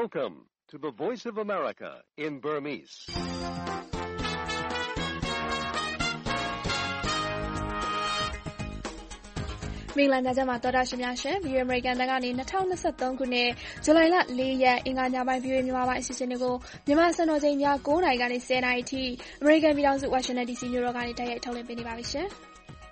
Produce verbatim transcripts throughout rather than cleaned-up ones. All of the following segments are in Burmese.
Welcome to the Voice of America in Burmese. ။မင်္ဂလာညချမ်းပါသောတာရှင်များရှင် ဗီ အို အေ American တန်ကနေ၂၀၂၃ခုနှစ်ဇူလိုင်လ၄ရက်အင်္ဂါညပိုင်း ဗီ အို အေ မြန်မာပိုင်းအစီအစဉ်တွေကိုမြန်မာစံတော်ချိန်ည၉နာရီကနေ၁၀နာရီအထိ American ပြည်ထောင်စု Washington ဒီ စီ မြို့တော်ကနေတိုက်ရိုက်ထုတ်လွှင့်ပေးနေပါပြီရှင်။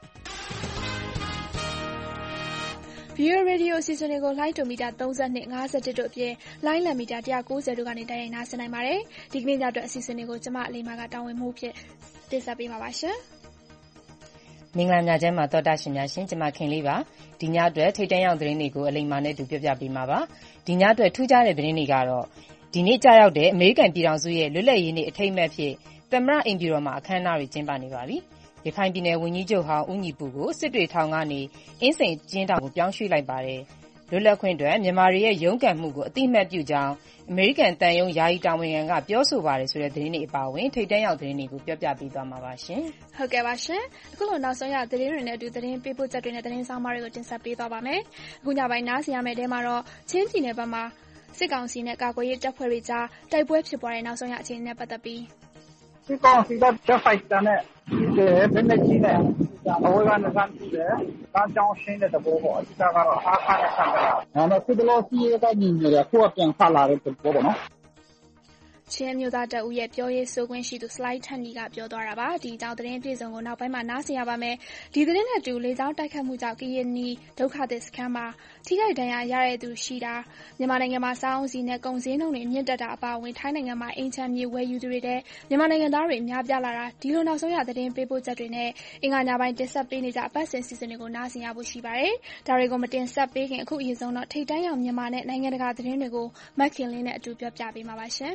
ဗီ အို အေ Radio အစီအစဉ်တွေကိုလိုင်းတိုမီတာ၃၂ ၅၁တို့အပြင်လိုင်းလံမီတာ၁၉၀တို့ကနေတိုက်ရိုက်နားဆင်နိုင်ပါတယ်။ဒီကနေ့ညအတွက်အစီအစဉ်တွေကိုကျမအလေးမာကတာဝန်မှုဖြင့်တင်ဆက်ပေးမှာပါရှင်။မင်္ဂလာညချမ်းပါသောတာရှင်များရှင်ကျမခင်လေးပါဒီညအတွက်ထိတ်တန့်ရောက်သတင်းတွေကိုအလိမ္မာနဲ့တူပြပြပေးမှာပါဒီညအတွက်ထူးခြားတဲ့သတင်းတွေကတော့ဒီနေ့ကြာရောက်တဲ့အမေရိကန်ပြည်ထောင်စုရဲ့လွတ်လပ်ရေးနေ့အထိမ်းအမှတ်ဖြစ်သမ္မတအိမ်ဖြူတော်မှာအခမ်းအနားတွေကျင်းပနေပါပြီရခိုင်ပြည်နယ်ဝန်ကြီးချုပ်ဟောင်းဦးညီပူကိုစစ်တွေထောင်ကနေအင်းစိန်ကျင်းထောင်ကိုပြောင်းရွှေ့လိုက်ပါတယ်လွတ်လပ်ခွင့်အတွက်မြန်မာတွေရဲ့ရုန်းကန်မှုကိုအသိအမှတ်ပြုကြောင်းအမေရိကန်တန်ယုံယာယီတာဝန်ခံကပြောဆိုပါတယ်ဆိုတဲ့သတင်းတွေအပါအဝင်ထိတ်တန့်ရောက်သတင်းတွေကိုပြောပြပေးသွားမှာပါရှင်။ဟုတ်ကဲ့ပါရှင်။အခုလိုနောက်ဆုံးရသတင်းတွေနဲ့အတူသတင်းပေးပို့ချက်တွေနဲ့သတင်းဆောင်မတွေကိုတင်ဆက်ပေးသွားပါမယ်။အခုညပိုင်းနားဆင်ရမယ့်တဲမှာတော့ချင်းပြည်နယ်ဘက်မှာစစ်ကောင်စီနဲ့ကာကွယ်ရေးတပ်ဖွဲ့တွေကြားတိုက်ပွဲဖြစ်ပွားတဲ့နောက်ဆုံးရအခြေအနေနဲ့ပတ်သက်ပြီးစစ်ကောင်စီကချက်ဖိုက်တာနဲ့ဒီဘယ်နဲ့ကြီးနဲ့အဝေးကနေစမ်းကြည့်တယ်။ကားကြောင်းရှင်းတဲ့သဘောပေါ့အစ်ကတော့အားခါနဲ့ဆန်တယ်။ဒါနဲ့စစ်တလို့စီးရဲကညီနေတယ်ခုကပြန်ဖလာတဲ့သဘောပေါ့နော်။ချင်းမျိုးသားတပ်ဦးရဲ့ပြောရေးဆိုခွင့်ရှိသူစလိုက်ထန်နီကပြောသွားတာပါဒီအကြောင်းသတင်းပြေဆုံးကိုနောက်ပိုင်းမှာနားဆင်ရပါမယ်ဒီသတင်းနဲ့တူလေကြောင်းတိုက်ခတ်မှုကြောင့်ကရင်နီဒုက္ခသည်စခန်းမှာထိခိုက်ဒဏ်ရာရတဲ့သူရှိတာမြန်မာနိုင်ငံမှာစောင်းစီနဲ့ကုန်စည်နှုန်းတွေမြင့်တက်တာအပါအဝင်ထိုင်းနိုင်ငံမှာအိမ်ချမ်းမြေဝယ်ယူသူတွေတဲ့မြန်မာနိုင်ငံသားတွေအများပြားလာတာဒီလိုနောက်ဆုံးရသတင်းပေးပို့ချက်တွေနဲ့အင်္ဂါညပိုင်းတင်ဆက်ပေးနေကြအပတ်စဉ်စီစဉ်တွေကိုနားဆင်ရဖို့ရှိပါတယ်ဒါတွေကိုမတင်ဆက်ပေးခင်အခုအရင်ဆုံးတော့ထိတ်တန့်ရောက်မြန်မာနဲ့နိုင်ငံတကာသတင်းတွေကိုမက်ခင်လင်းနဲ့အတူပြောပြပေးမှာပါရှင်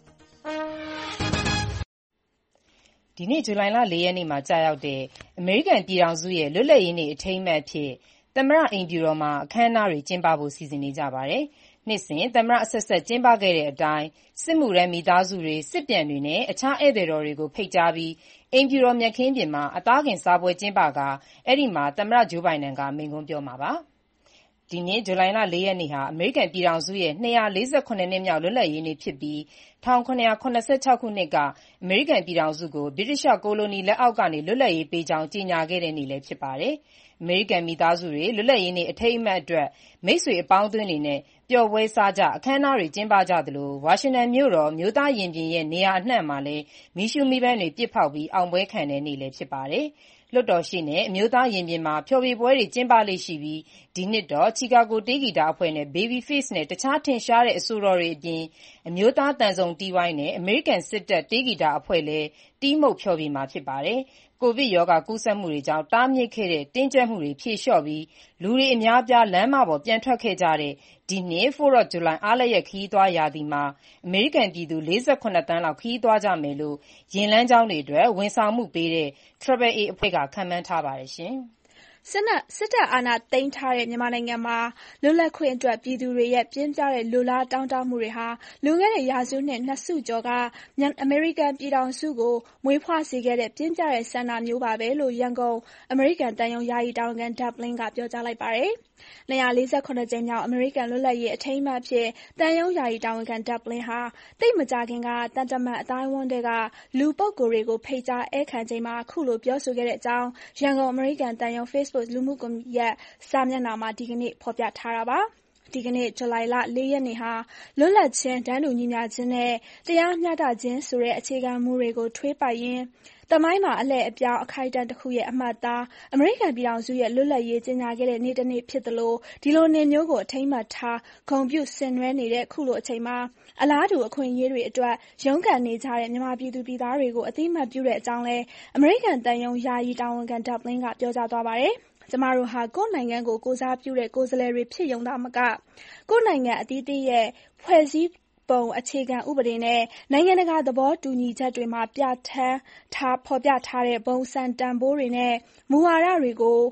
ဒီနေ့ဇူလိုင်လ၄ရက်နေ့မှာကြာရောက်တဲ့အမေရိကန်ပြည်ထောင်စုရဲ့လွတ်လပ်ရေးနေ့အထိမ်းအမှတ်ဖြစ်သမ္မတအိမ်ဖြူတော်မှာအခမ်းအနားတွေကျင်းပဖို့စီစဉ်နေကြပါတယ်။နှစ်စဉ်သမ္မတအဆက်ဆက်ကျင်းပခဲ့တဲ့အတိုင်းစစ်မှုထမ်းမိသားစုတွေစစ်ပြန်တွေနဲ့အခြားဧည့်သည်တော်တွေကိုဖိတ်ကြားပြီးအိမ်ဖြူတော်မြက်ခင်းပြင်မှာအသားကင်စားပွဲကျင်းပကာအဲ့ဒီမှာသမ္မတဂျိုးဘိုင်ဒန်ကမိန့်ခွန်းပြောမှာပါ။ဒီနေ့ဇူလိုင်လ၄ရက်နေ့ဟာအမေရိကန်ပြည်ထောင်စုရဲ့၂၄၇နှစ်မြောက်လွတ်လပ်ရေးနေ့ဖြစ်ပြီး၁၇၇၆ခုနှစ်ကအမေရိကန်ပြည်ထောင်စုကိုဗြိတိသျှကိုလိုနီလက်အောက်ကနေလွတ်လပ်ရေးပေးကြောင်းကြေညာခဲ့တဲ့နေ့လည်းဖြစ်ပါတယ်။အမေရိကန်မိသားစုတွေလွတ်လပ်ရေးနေ့အထိမ်းအမှတ်အတွက်မိတ်ဆွေအပေါင်းအသင်းတွေနဲ့ပျော်ပွဲစားကြအခမ်းအနားတွေကျင်းပကြသလိုဝါရှင်တန်မြို့တော်မြို့သားရင်ပြင်ရဲ့နေရာအနှံ့မှာလည်းမီးရှူးမီးပန်းတွေပစ်ဖောက်ပြီးအောင်ပွဲခံတဲ့နေ့လည်းဖြစ်ပါတယ်။လွှတ်တော်ရှိနဲ့အမျိုးသားရင်ပြင်မှာဖျော်ဖြေပွဲတွေကျင်းပလေ့ရှိပြီးဒီနှစ်တော့ချီကာဂိုတေးဂီတအဖွဲ့နဲ့ Babyface နဲ့တခြားထင်ရှားတဲ့အဆိုတော်တွေအပြင်အမျိုးသားသံစုံတီးဝိုင်းနဲ့အမေရိကန်စစ်တပ်တေးဂီတအဖွဲ့လည်းတီးမှုတ်ဖျော်ဖြေမှာဖြစ်ပါတယ်။ကိုဗစ်ရောဂါကူးစက်မှုတွေကြောင့်တားမြစ်ခဲ့တဲ့တင်းကျပ်မှုတွေဖြေလျှော့ပြီးလူတွေအများအပြားလမ်းမပေါ်ပြန်ထွက်ခဲ့ကြတဲ့ဒီနှစ် Fourth of July အားလပ်ရက်ခရီးသွားရာသီမှာအမေရိကန်ပြည်သူ၄၇သန်းလောက်ခရီးသွားကြမယ်လို့ယာဉ်လမ်းကြောင်းတွေအတွက်ဝန်ဆောင်မှုပေးတဲ့ Triple A အဖွဲ့ကခန့်မှန်းထားပါတယ်ရှင်။စစ်တပ်စစ်တပ်အာဏာသိမ်းထားတဲ့မြန်မာနိုင်ငံမှာလွတ်လပ်ခွင့်အတွက်ပြည်သူတွေရဲ့ပြင်းပြတဲ့လိုလားတောင်းတမှုတွေဟာလွန်ခဲ့တဲ့ရာစုနှစ်နှစ်စုကျော်ကအမေရိကန်ပြည်ထောင်စုကိုမွေးဖွားစေခဲ့တဲ့ပြင်းပြတဲ့ဆန္ဒမျိုးပါပဲလို့ရန်ကုန်အမေရိကန်တန်ယုံယာယီတာဝန်ခံဒက်ဘလင်းကပြောကြားလိုက်ပါတယ်။၂၄၇ကြိမ်မြောက်အမေရိကန်လွတ်လပ်ရေးအထိမ်းအမှတ်ဖြစ်တန်ယုံယာယီတာဝန်ခံဒက်ဘလင်းဟာတိတ်မကြခင်ကတန်တမန်အတိုင်းဝန်းတွေကလူပုဂ္ဂိုလ်တွေကိုဖိတ်ကြားဧည့်ခံချိန်မှာခုလိုပြောဆိုခဲ့တဲ့အကြောင်းရန်ကုန်အမေရိကန်တန်ယုံ Facebook လူမှုကွန်ရက်စာမျက်နှာမှာဒီကနေ့ဖော်ပြထားတာပါ။ဒီကနေ့ဇူလိုင်လ၄ရက်နေ့ဟာလွတ်လပ်ခြင်းတန်းတူညီမျှခြင်းနဲ့တရားမျှတခြင်းဆိုတဲ့အခြေခံမူတွေကိုထွေးပိုက်ရင်းသမိုင်းမှာအလှည့်အပြောင်းအခိုက်အတန့်တစ်ခုရဲ့အမှတ်အသားအမေရိကန်ပြည်ထောင်စုရဲ့လွတ်လပ်ရေးကြေညာခဲ့တဲ့နေ့တစ်နေ့ဖြစ်သလိုဒီလိုနေ့မျိုးကိုအထိမ်းအမှတ်ထားဂုဏ်ပြုဆင်နွှဲနေတဲ့ခုလိုအချိန်မှာအလားတူအခွင့်အရေးတွေအတွက်ရုန်းကန်နေကြတဲ့မြန်မာပြည်သူပြည်သားတွေကိုအသိအမှတ်ပြုတဲ့အကြောင်းလဲအမေရိကန်တန်ယုံယာယီတာဝန်ခံဒက်ဘလင်းကပြောကြားသွားပါတယ်။ကျမတို့ဟာကိုယ့်နိုင်ငံကိုကိုယ်စားပြုတဲ့ကိုယ်စားလှယ်တွေဖြစ်ရုံသာမကကိုယ့်နိုင်ငံအသီးသီးရဲ့ဖွဲ့စည်းပုံအခြေခံဥပဒေနဲ့နိုင်ငံတကာသဘောတူညီချက်တွေမှာပြဋ္ဌာန်းထားဖော်ပြထားတဲ့ဘုံစံတန်ဖိုးတွေနဲ့မူဝါဒတွေကို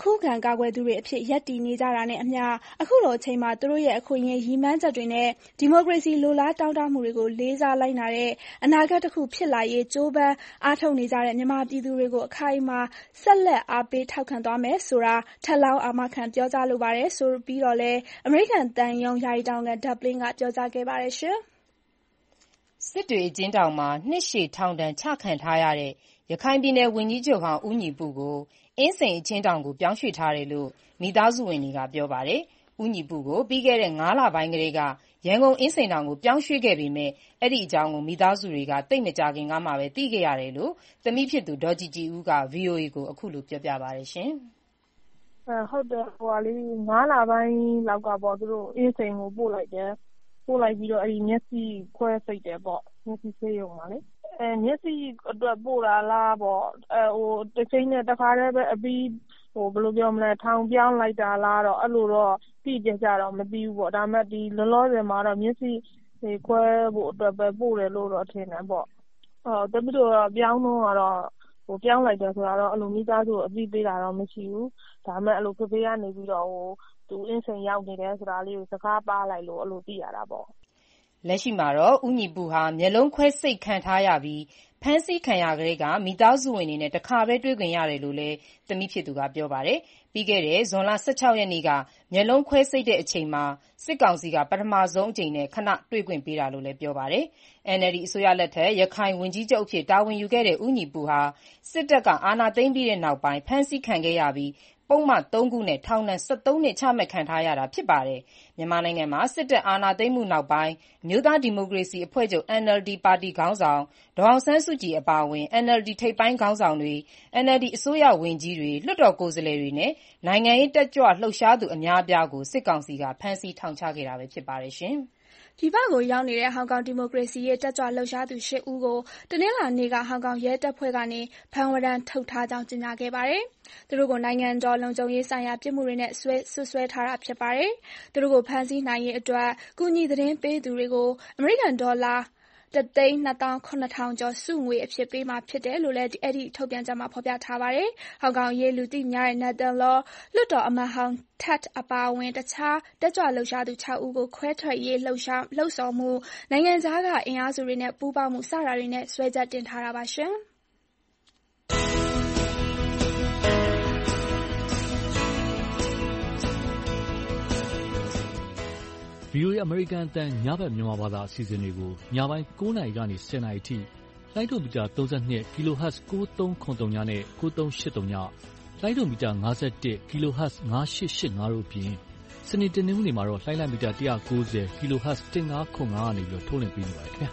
ခုခံကာကွယ်သူတွေအဖြစ်ရပ်တည်နေကြတာနဲ့အမျှအခုလိုအချိန်မှာသူတို့ရဲ့အခွင့်အရေးရည်မှန်းချက်တွေနဲ့ဒီမိုကရေစီလိုလားတောင်းတမှုတွေကိုလေးစားလိုက်နာတဲ့အနာဂတ်တစ်ခုဖြစ်လာရေးကြိုးပမ်းအားထုတ်နေကြတဲ့မြန်မာပြည်သူတွေကိုအခိုင်အမာဆက်လက်အားပေးထောက်ခံသွားမယ်ဆိုတာထပ်လောင်းအာမခံပြောကြားလိုပါတယ်ဆိုပြီးတော့လည်းအမေရိကန်သံရုံးယာယီတာဝန်ခံ Dublin ကပြောကြားခဲ့ပါတယ်ရှင်။စစ်တွေအကျဉ်းထောင်မှာနှစ်ရှည်ထောင်ဒဏ်ချခံထားရတဲ့ရခိုင်ပြည်နယ်ဝန်ကြီးချုပ်ဟောင်းဦးညီပုကိုအင်းစိန်အကျဉ်းထောင်ကိုပြောင်းရွှေ့ထားတယ်လို့မိသားစုဝင်တွေကပြောပါတယ်။ဦးညီပုကိုပြီးခဲ့တဲ့ငါးလပိုင်းကတည်းကရန်ကုန်အင်းစိန်ထောင်ကိုပြောင်းရွှေ့ခဲ့ပေမဲ့အဲ့ဒီအကြောင်းကိုမိသားစုတွေကသိပ်မကြာခင်ကမှပဲသိခဲ့ရတယ်လို့သမီးဖြစ်သူဒေါ်ကြည်ကြည်ဦးက ဗွီအိုအေ ကိုအခုလိုပြောပြပါတယ်ရှင်။အဲဟုတ်တယ်ဟိုကလေးငါးလပိုင်းလောက်ကပေါ့သူတို့အင်းစိန်ကိုပို့လိုက်တယ်။ပို့လိုက်ပြီးတော့အဲ့ဒီမျက်စိခွဲစိတ်တယ်ပေါ့မျက်စိဆေးရုံမှာလေ။အဲမျက်စိအတွက်ပို့တာလားပေါ့အဲဟိုတစ်ချိန်နဲ့တစ်ခါတည်းပဲအပြီးဟိုဘယ်လိုပြောမလဲထောင်ပြောင်းလိုက်တာလားတော့အဲ့လိုတော့သိကြကြတော့မသိဘူးပေါ့ဒါပေမဲ့ဒီလောလောဆယ်မှာတော့မျက်စိခွဲဖို့အတွက်ပဲပို့တယ်လို့တော့ထင်တယ်ပေါ့အော်တပိတော့ပြောင်းတော့ကတော့ဟိုပြောင်းလိုက်တယ်ဆိုတာတော့အဲ့လိုမိသားစုအသိပေးတာတော့မရှိဘူးဒါပေမဲ့အဲ့လိုဖေဖေကနေပြီးတော့ဟိုသူအင်းစိန်ရောက်နေတယ်ဆိုတာလေးကိုစကားပါလိုက်လို့အဲ့လိုသိရတာပေါ့လက်ရှိမှာတော့ဦးညီပုဟာမျက်လုံးခွဲစိတ်ခံထားရပြီးဖမ်းဆီးခံရကလေးကမိသားစုဝင်တွေနဲ့တခါပဲတွေ့ခွင့်ရတယ်လို့လည်းသမီးဖြစ်သူကပြောပါတယ်။ပြီးခဲ့တဲ့ဇွန်လ၁၆ရက်နေ့ကမျက်လုံးခွဲစိတ်တဲ့အချိန်မှာစစ်ကောင်စီကပထမဆုံးအကြိမ်နဲ့ခဏတွေ့ခွင့်ပေးတာလို့လည်းပြောပါတယ်။ အန် အယ်လ် ဒီ အစိုးရလက်ထက်ရခိုင်ဝန်ကြီးချုပ်အဖြစ်တာဝန်ယူခဲ့တဲ့ဦးညီပုဟာစစ်တပ်ကအာဏာသိမ်းပြီးတဲ့နောက်ပိုင်းဖမ်းဆီးခံခဲ့ရပြီးပုဒ်မသုံးခုနဲ့ထောင်ဒဏ်၁၃နှစ်ချမှတ်ခံထားရတာဖြစ်ပါတယ်။မြန်မာနိုင်ငံမှာစစ်တပ်အာဏာသိမ်းမှုနောက်ပိုင်းအမျိုးသားဒီမိုကရေစီအဖွဲ့ချုပ် အန် အယ်လ် ဒီ ပါတီခေါင်းဆောင်ဒေါ်အောင်ဆန်းစုကြည်အပါအဝင် အန် အယ်လ် ဒီ ထိပ်ပိုင်းခေါင်းဆောင်တွေ၊ အန် အယ်လ် ဒီ အစိုးရဝန်ကြီးတွေ၊လွှတ်တော်ကိုယ်စားလှယ်တွေနဲ့နိုင်ငံရေးတက်ကြွလှုပ်ရှားသူအများအပြားကိုစစ်ကောင်စီကဖမ်းဆီးထောင်ချခဲ့တာပဲဖြစ်ပါတယ်ရှင်။ပြည်ပကိုရောက်နေတဲ့ဟောင်ကောင်ဒီမိုကရေစီရေးတက်ကြွလှုပ်ရှားသူရှစ်ဦးကိုတနင်္လာနေ့ကဟောင်ကောင်ရဲတပ်ဖွဲ့ကနေဖမ်းဝရမ်းထုတ်ထားကြောင်းကြေညာခဲ့ပါတယ်။သူတို့ကိုနိုင်ငံတော်လုံခြုံရေးဆိုင်ရာပြစ်မှုတွေနဲ့ဆွဲဆွဆွဲထားတာဖြစ်ပါတယ်။သူတို့ကိုဖမ်းဆီးနိုင်ရေးအတွက်ကူညီသတင်းပေးသူတွေကိုအမေရိကန်ဒေါ်လာတသိန်းနှစ်သောင်းခုနှစ်ထောင်ကျော်စုငွေအဖြစ်ပေးမှာဖြစ်တယ်လို့လည်းအဲ့ဒီထုတ်ပြန်ချက်မှာဖော်ပြထားပါတယ်။ဟောင်ကောင်ရေးလူသိများတဲ့ Nathan Law လွှတ်တော်အမတ်ဟောင်း Ted အပါအဝင်တခြားတက်ကြွလှုပ်ရှားသူခြောက်ဦးကိုခွဲထွက်ရေးလှုပ်ရှားလှုပ်ဆော်မှုနိုင်ငံခြားကအင်အားစုတွေနဲ့ပူးပေါင်းမှုစတာတွေနဲ့စွဲချက်တင်ထားတာပါရှင်။ဗွီအိုအေ အမေရိကန်အသံညဘက်မြန်မာဘာသာအစီအစဉ်တွေကိုညပိုင်းကိုးနာရီကနေဆယ်နာရီထိလိုင်းဒိုမီတာသုံး၂ kHz ကိုးသုံးခုသုံးနဲ့ကိုးသုံးရှစ်သုံးညလိုင်းဒိုမီတာ၅၁ kHz ၅၈၈၅တို့အပြင်စနေတနင်္ဂနွေမှာတော့လိုင်းလံမီတာ၁၉၀ kHz ၁၅ခု၅ကနေပြီးထုတ်လွှင့်ပေးနေပါတယ်ခင်ဗျာ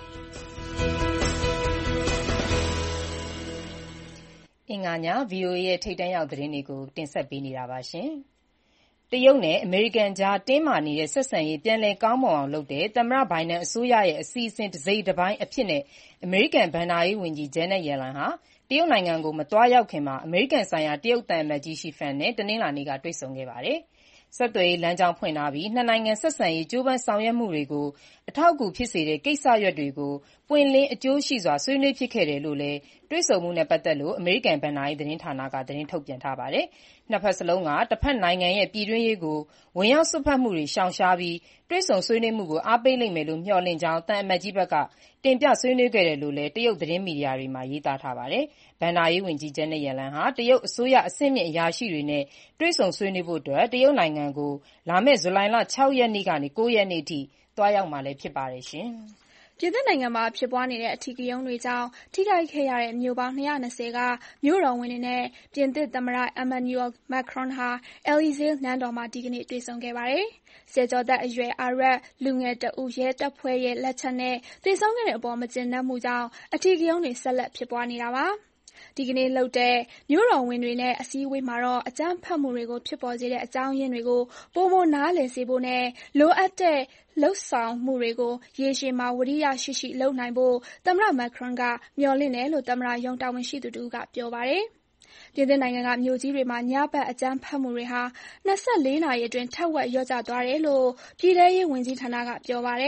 အင်္ဂါည ဗွီအိုအေ ရဲ့ထိပ်တန်းရောက်သတင်းတွေကိုတင်ဆက်ပေးနေတာပါရှင်။တရုတ်နဲ့အမေရိကန်ကြားတင်းမာနေတဲ့ဆက်ဆံရေးပြန်လည်ကောင်းမွန်အောင်လုပ်တဲ့သမ္မတဘိုင်ဒန်အစိုးရရဲ့အစီအစဉ်တစိတ်တပိုင်းအဖြစ်နဲ့အမေရိကန်ဘဏ္ဍာရေးဝန်ကြီး Janet Yellen ဟာတရုတ်နိုင်ငံကိုမသွားရောက်ခင်မှာအမေရိကန်ဆိုင်ရာတရုတ်သံအမတ်ကြီး Xi Fan နဲ့တနင်္လာနေ့ကတွေ့ဆုံခဲ့ပါတယ်။ဆက်သွယ်ရေးလမ်းကြောင်းဖွင့်ထားပြီးနှစ်နိုင်ငံဆက်ဆံရေးကြိုးပမ်းဆောင်ရွက်မှုတွေကိုအထောက်အကူဖြစ်စေတဲ့ကိစ္စရပ်တွေကိုပွင့်လင်းအကျိုးရှိစွာဆွေးနွေးဖြစ်ခဲ့တယ်လို့လည်းတွေ့ဆုံမှုနဲ့ပတ်သက်လို့အမေရိကန်ဘဏ္ဍာရေးသတင်းဌာနကသတင်းထုတ်ပြန်ထားပါတယ်။နှစ်ဖက်စလုံးကတစ်ဖက်နိုင်ငံရဲ့ပြည်တွင်းရေးကိုဝင်ရောက်စွက်ဖက်မှုတွေရှောင်ရှားပြီးတွေ့ဆုံဆွေးနွေးမှုကိုအားပေးလိမ့်မယ်လို့မျှော်လင့်ကြောင်းသံအမတ်ကြီးဘက်ကတင်ပြဆွေးနွေးခဲ့တယ်လို့လည်းတရုတ်သတင်းမီဒီယာတွေမှာရေးသားထားပါတယ်။ဘဏ္ဍာရေးဝန်ကြီး Janet Yellen ဟာတရုတ်အစိုးရအဆင့်မြင့်အရာရှိတွေနဲ့တွေ့ဆုံဆွေးနွေးဖို့အတွက်တရုတ်နိုင်ငံကိုလာမယ့်ဇူလိုင်လခြောက်ရက်နေ့ကနေကိုးရက်နေ့အထိသွားရောက်မှာလည်းဖြစ်ပါတယ်ရှင်။ပြင်သစ်နိုင်ငံမှာဖြစ်ပွားနေတဲ့အဓိကရုဏ်းတွေကြောင့်ထိခိုက်ခဲ့ရတဲ့မြို့ပေါင်း၂၂၀ကမြို့တော်ဝန်တွေနဲ့ပြင်သစ်သမ္မတ Emmanuel Macron ဟာ Élysée နန်းတော်မှာဒီကနေ့တွေ့ဆုံခဲ့ပါတယ်။ဆယ်ကျော်သက်အရွယ်အာရပ်လူငယ်တဦးရဲတပ်ဖွဲ့ရဲ့လက်ချက်နဲ့သေဆုံးခဲ့တဲ့အပေါ်မကျေနပ်မှုကြောင့်အဓိကရုဏ်းတွေဆက်လက်ဖြစ်ပွားနေတာပါ။ဒီကနေ့လုပ်တဲ့မြို့တော်ဝန်တွေနဲ့အစည်းအဝေးမှာတော့အကြမ်းဖက်မှုတွေကိုဖြစ်ပေါ်စေတဲ့အကြောင်းရင်းတွေကိုပိုမိုနားလည်စေဖို့နဲ့လိုအပ်တဲ့လုပ်ဆောင်မှုတွေကိုရေရှည်မှာဝိရိယရှိရှိလုပ်နိုင်ဖို့သမ္မတ Macron ကမျှော်လင့်တယ်လို့သမ္မတရုံးတာဝန်ရှိသူတဦးကပြောပါတယ်။ပြင်သစ်နိုင်ငံကမြို့ကြီးတွေမှာညဘက်အကြမ်းဖက်မှုတွေဟာ၂၄နာရီအတွင်းထက်ဝက်လျော့ကျသွားတယ်လို့ပြည်ထဲရေးဝန်ကြီးဌာနကပြောပါတယ်။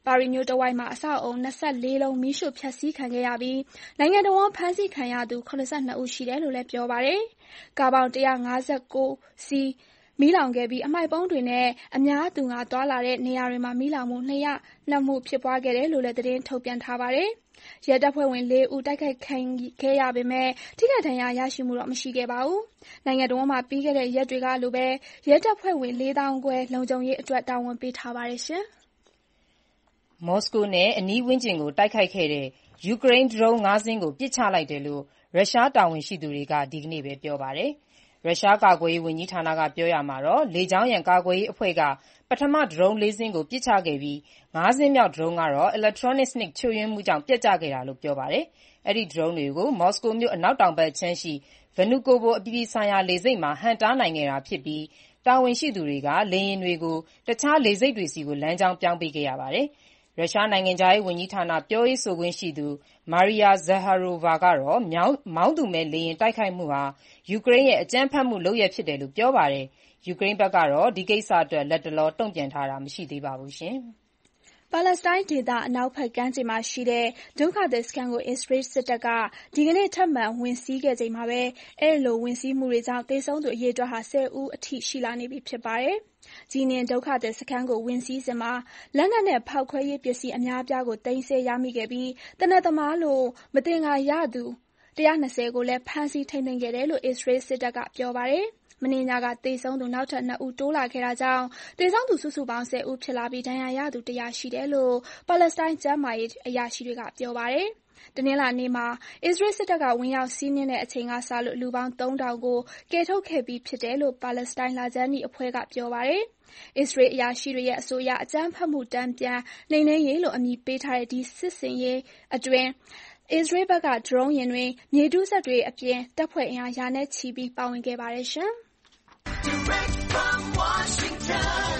ပါရီမြို့တဝိုက်မှာအဆောက်အအုံ၂၄လုံးမီးရှို့ဖျက်ဆီးခံခဲ့ရပြီးနိုင်ငံတော်ဝန်ဖမ်းဆီးခံရသူ၇၂ဦးရှိတယ်လို့လည်းပြောပါတယ်။ကားပေါင်း၁၅၉စီးမီးလောင်ခဲ့ပြီးအမှိုက်ပုံးတွေနဲ့အများသူငါသွားလာတဲ့နေရာတွေမှာမီးလောင်မှု၂၀၂မှုဖြစ်ပွားခဲ့တယ်လို့လည်းသတင်းထုတ်ပြန်ထားပါတယ်။ရဲတပ်ဖွဲ့ဝင်၄ဦးတိုက်ခိုက်ခံခဲ့ရပေမဲ့ထိခိုက်ဒဏ်ရာရရှိမှုတော့မရှိခဲ့ပါဘူး။နိုင်ငံတော်မှာပြီးခဲ့တဲ့ရက်တွေကလိုပဲရဲတပ်ဖွဲ့ဝင်လေးသောင်းခွဲလုံခြုံရေးအတွက်တာဝန်ပေးထားပါတယ်ရှင်။မော်စကိုနဲ့အနီးဝန်းကျင်ကိုတိုက်ခိုက်ခဲ့တဲ့ယူကရိန်းဒရုန်း၅စင်းကိုပစ်ချလိုက်တယ်လို့ရုရှားတာဝန်ရှိသူတွေကဒီကနေ့ပဲပြောပါတယ်။ရုရှားကာကွယ်ရေးဝန်ကြီးဌာနကပြောရာမှာတော့လေကြောင်းရန်ကာကွယ်ရေးအဖွဲ့ကပထမဒရုန်းလေးစင်းကိုပစ်ချခဲ့ပြီးငါးစင်းမြောက်ဒရုန်းကတော့ electronic ချို့ယွင်းမှုကြောင့်ပျက်ကျခဲ့တာလို့ပြောပါတယ်။အဲဒီဒရုန်းတွေကိုမော်စကိုမြို့အနောက်တောင်ဘက်ခြမ်းရှိဗနူကိုဗိုအပြည်ပြည်ဆိုင်ရာလေဆိပ်မှာဟန့်တားနိုင်ခဲ့တာဖြစ်ပြီးတာဝန်ရှိသူတွေကလေယာဉ်တွေကိုတခြားလေဆိပ်တွေဆီကိုလမ်းကြောင်းပြောင်းပေးခဲ့ရပါတယ်။ရုရှားနိုင်ငံခြားရေးဝန်ကြီးဌာနပြောရေးဆိုခွင့်ရှိသူမာရီယာဇာဟာရိုဗာကတော့မောင်းသူမဲ့လေယာဉ်တိုက်ခိုက်မှုဟာယူကရိန်းရဲ့အကြမ်းဖက်မှုလုပ်ရပ်ဖြစ်တယ်လို့ပြောပါတယ်။ယူကရိန်းဘက်ကတော့ဒီကိစ္စအတွက်လတ်တလောတုံ့ပြန်ထားတာမရှိသေးပါဘူး။ပါလက်စတိုင်းဒေသအနောက်ဘက်ကမ်းခြေမှာရှိတဲ့ဒုက္ခသည်စခန်းကိုအစ္စရေးစစ်တပ်ကဒီကနေ့ထပ်မံဝင်စီးခဲ့ချိန်မှာပဲအဲဒီလိုဝင်စီးမှုတွေကြောင့်သေဆုံးသူအရေအတွက်ဟာ၁၀ဦးအထိရှိလာနေပြီဖြစ်ပါတယ်။ဂျီနင်ဒုက္ခသည်စခန်းကိုဝင်စီးစဉ်မှာလက်နက်နဲ့ဖောက်ခွဲရေးပစ္စည်းအများအပြားကိုသိမ်းဆည်းရမိခဲ့ပြီးသေနတ်သမားလို့မသင်္ကာရသူ၁၂၀ကိုလည်းဖမ်းဆီးထိန်းသိမ်းခဲ့တယ်လို့အစ္စရေးစစ်တပ်ကပြောပါတယ်။မနေ့ညကသေဆုံးသူနောက်ထပ်၂ဦးတိုးလာခဲ့တာကြောင့်သေဆုံးသူစုစုပေါင်း၁၀ဦးဖြစ်လာပြီးဒဏ်ရာရသူ၁၀၀ရှိတယ်လို့ပါလက်စတိုင်းကျန်းမာရေးအရာရှိတွေကပြောပါတယ်။တနင်္လာနေ့မှာအစ္စရေးစစ်တပ်ကဝင်ရောက်စီးနင်းတဲ့အချိန်ကစလို့လူပေါင်းသုံးထောင်ကိုကယ်ထုတ်ခဲ့ပြီးဖြစ်တယ်လို့ပါလက်စတိုင်းလခြမ်းနီအဖွဲ့ကပြောပါတယ်။အစ္စရေးအရာရှိတွေရဲ့အဆိုအရအကြမ်းဖက်မှုတန်ပြန်နှိမ်နင်းရေးလို့အမည်ပေးထားတဲ့ဒီစစ်ဆင်ရေးအတွင်းအစ္စရေးဘက်ကဒရုန်းယာဉ်တွေမြေတူးစက်တွေအပြင်တပ်ဖွဲ့အင်အားရာနဲ့ချီပြီးပါဝင်ခဲ့ပါတယ်ရှင်။ Direct from Washington,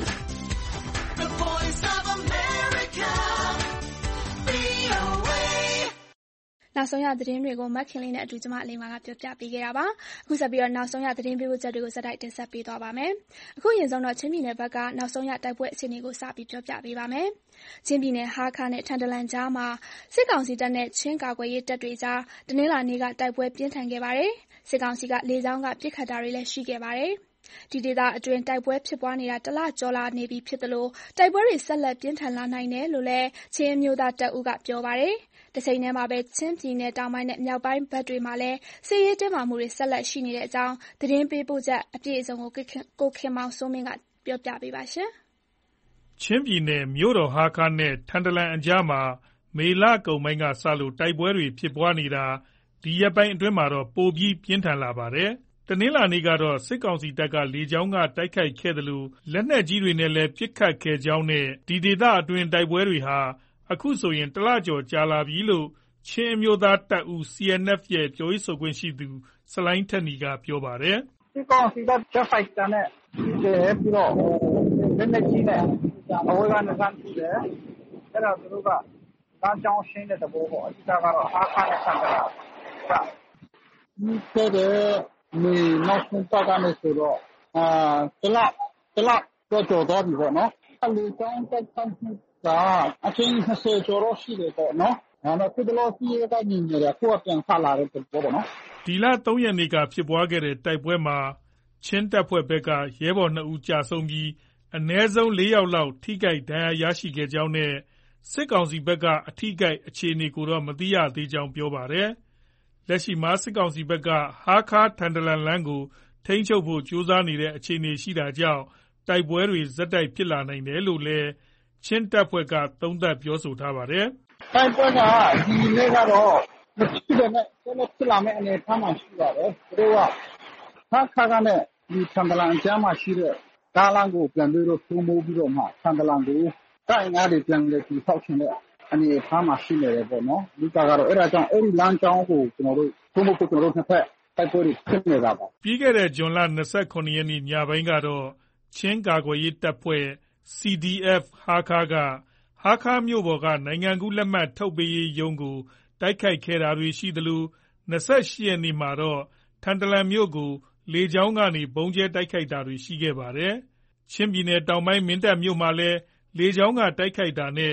the voice of America, ဗွီအိုအေ နောက်ဆုံးရသတင်းတွေကိုမခင်လေးနဲ့အတူကျမအလိမ္မာကပြောပြပေးခဲ့တာပါ။အခုဆက်ပြီးတော့နောက်ဆုံးရသတင်းပေးပို့ချက်တွေကိုစတိုက်တင်ဆက်ပေးသွားပါမယ်။အခုရင်ဆုံးတော့ချင်းပြည်နယ်ဘက်ကနောက်ဆုံးရတိုက်ပွဲအခြေအနေကိုစပြီးပြောပြပေးပါမယ်။ချင်းပြည်နယ်ဟာခါနဲ့ထန်တလန်ကြားမှာစစ်ကောင်စီတပ်နဲ့ချင်းကာကွယ်ရေးတပ်တွေကြားတနင်္လာနေ့ကတိုက်ပွဲပြင်းထန်ခဲ့ပါတယ်။စစ်ကောင်စီကလေကြောင်းကပစ်ခတ်တာတွေလည်းရှိခဲ့ပါတယ်။ဒီဒေသအတွင်းတိုက်ပွဲဖြစ်ပွားနေတာတလကျော်လာနေပြီဖြစ်သလိုတိုက်ပွဲတွေဆက်လက်ပြင်းထန်လာနိုင်တယ်လို့လည်းချင်းမျိုးသားတပ်ဦးကပြောပါတယ်။တချိန်တည်းမှာပဲချင်းပြည်နယ်တောင်ပိုင်းနဲ့မြောက်ပိုင်းဘက်တွေမှာလည်းစစ်ရေးတင်းမာမှုတွေဆက်လက်ရှိနေတဲ့အကြောင်းသတင်းပေးပို့ချက်အပြည့်အစုံကိုကိုခင်မောင်စိုးမင်းကပြောပြပေးပါရှင်။ချင်းပြည်နယ်မြို့တော်ဟာခါနဲ့ထန်တလန်အကြားမှာမေလကုန်ပိုင်းကစလို့တိုက်ပွဲတွေဖြစ်ပွားနေတာဒီရက်ပိုင်းအတွင်းမှာတော့ပိုပြီးပြင်းထန်လာပါတယ်။တနင်္လာနေ့ကတော့စစ်ကောင်စီတပ်ကလေကြောင်းကတိုက်ခိုက်ခဲ့တယ်လို့လက်နက်ကြီးတွေနဲ့လည်းပစ်ခတ်ခဲ့ကြောင်းနဲ့ဒီဒေသအတွင်းတိုက်ပွဲတွေဟာအခုဆိုရင်တလကျော်ကြာလာပြီလို့ချင်းမျိုးသားတပ်ဦး စီ အန် အက်ဖ် ရဲ့ပြောရေးဆိုခွင့်ရှိသူဆလိုင်းထက်နီကပြောပါတယ်။စစ်ကောင်စီကဂျက်ဖိုက်တာနဲ့ပြီးတော့လက်နက်ကြီးနဲ့အဝေးကနေစမ်းကြည့်တယ်။အဲ့တော့သူတို့ကလမ်းကြောင်းရှင်းတဲ့သဘောပေါ့အဓိကကတော့အားခါနဲ့ဆန်တာကဒီတဲ့နေနောက်ဆုံးပတ်ကနေဆိုတော့အာတလတလတော့ကြော်တော့ပြီပေါ့နော်အလူကောင်းတက်ဆန်းကအချင်း၂၀ကျော်တော့ရှိတယ်ပေါ့နော်အဲ့တော့ဒီလိုစီးရတဲ့ညီတွေအခုပြန်ဖလာတဲ့ပေါ့ပေါ့နော်ဒီလ၃ရက်နေ့ကဖြစ်ပွားခဲ့တဲ့တိုက်ပွဲမှာချင်းတပ်ဖွဲ့ဘက်ကရဲဘော်၂ဦးကြာဆုံးပြီးအနည်းဆုံး၄ယောက်လောက်ထိခိုက်ဒဏ်ရာရရှိခဲ့ကြောင်းနဲ့စစ်ကောင်စီဘက်ကအထိခိုက်အခြေအနေကိုတော့မသိရသေးကြောင်းပြောပါတယ်။လက်ရှိမှာစစ်ကောင်စီဘက်ကဟာခါထန်တလန်လမ်းကိုထိန်းချုပ်ဖို့ကြိုးစားနေတဲ့အခြေအနေရှိတာကြောင့်တိုက်ပွဲတွေဆက်တိုက်ဖြစ်လာနိုင်တယ်လို့လည်းချင်းတပ်ဖွဲ့ကသုံးသပ်ပြောဆိုထားပါတယ်။တိုက်ပွဲကဒီနေ့ကတော့မဖြစ်တဲ့နဲ့ဆက်လက်ဖြစ်လာမယ့်အနေအထားမှရှိပါတယ်။သူတို့ကဟာခါကနဲ့ဒီထန်တလန်ကြားမှာရှိတဲ့ကားလမ်းကိုပြန်ပြီးတော့သုံးမိုးပြီးတော့မှထန်တလန်ကိုတိုင်းအားတွေပြန်လေပြီးဆောက်ချင်တဲ့အနေအထားမှရှိနေတယ်ပေါ့နော်။ဒီကတော့အဲ့ဒါကြောင့်အဲ့ဒီလမ်းကြောင်းကိုကျွန်တော်တို့သုံးဖို့ကျွန်တော်တို့နှစ်ဖက်တိုက်ပွဲတွေဖြစ်နေတာပါပြီးခဲ့တဲ့ဇွန်လ၂၇ရက်နေ့ညပိုင်းကတော့ချင်းကာကွယ်ရေးတပ်ဖွဲ့ စီ ဒီ အက်ဖ် ဟာခါကဟာခါမြို့ပေါ်ကနိုင်ငံကူးလက်မှတ်ထုတ်ပေးရေးရုံးကိုတိုက်ခိုက်ခဲ့တာတွေရှိသလို၂၈ရက်နေ့မှာတော့ထန်တလန်မြို့ကိုလေကြောင်းကနေဘုံကျဲတိုက်ခိုက်တာတွေရှိခဲ့ပါတယ်။ချင်းပြည်နယ်တောင်ပိုင်းမင်းတပ်မြို့မှာလည်းလေကြောင်းကတိုက်ခိုက်တာနဲ့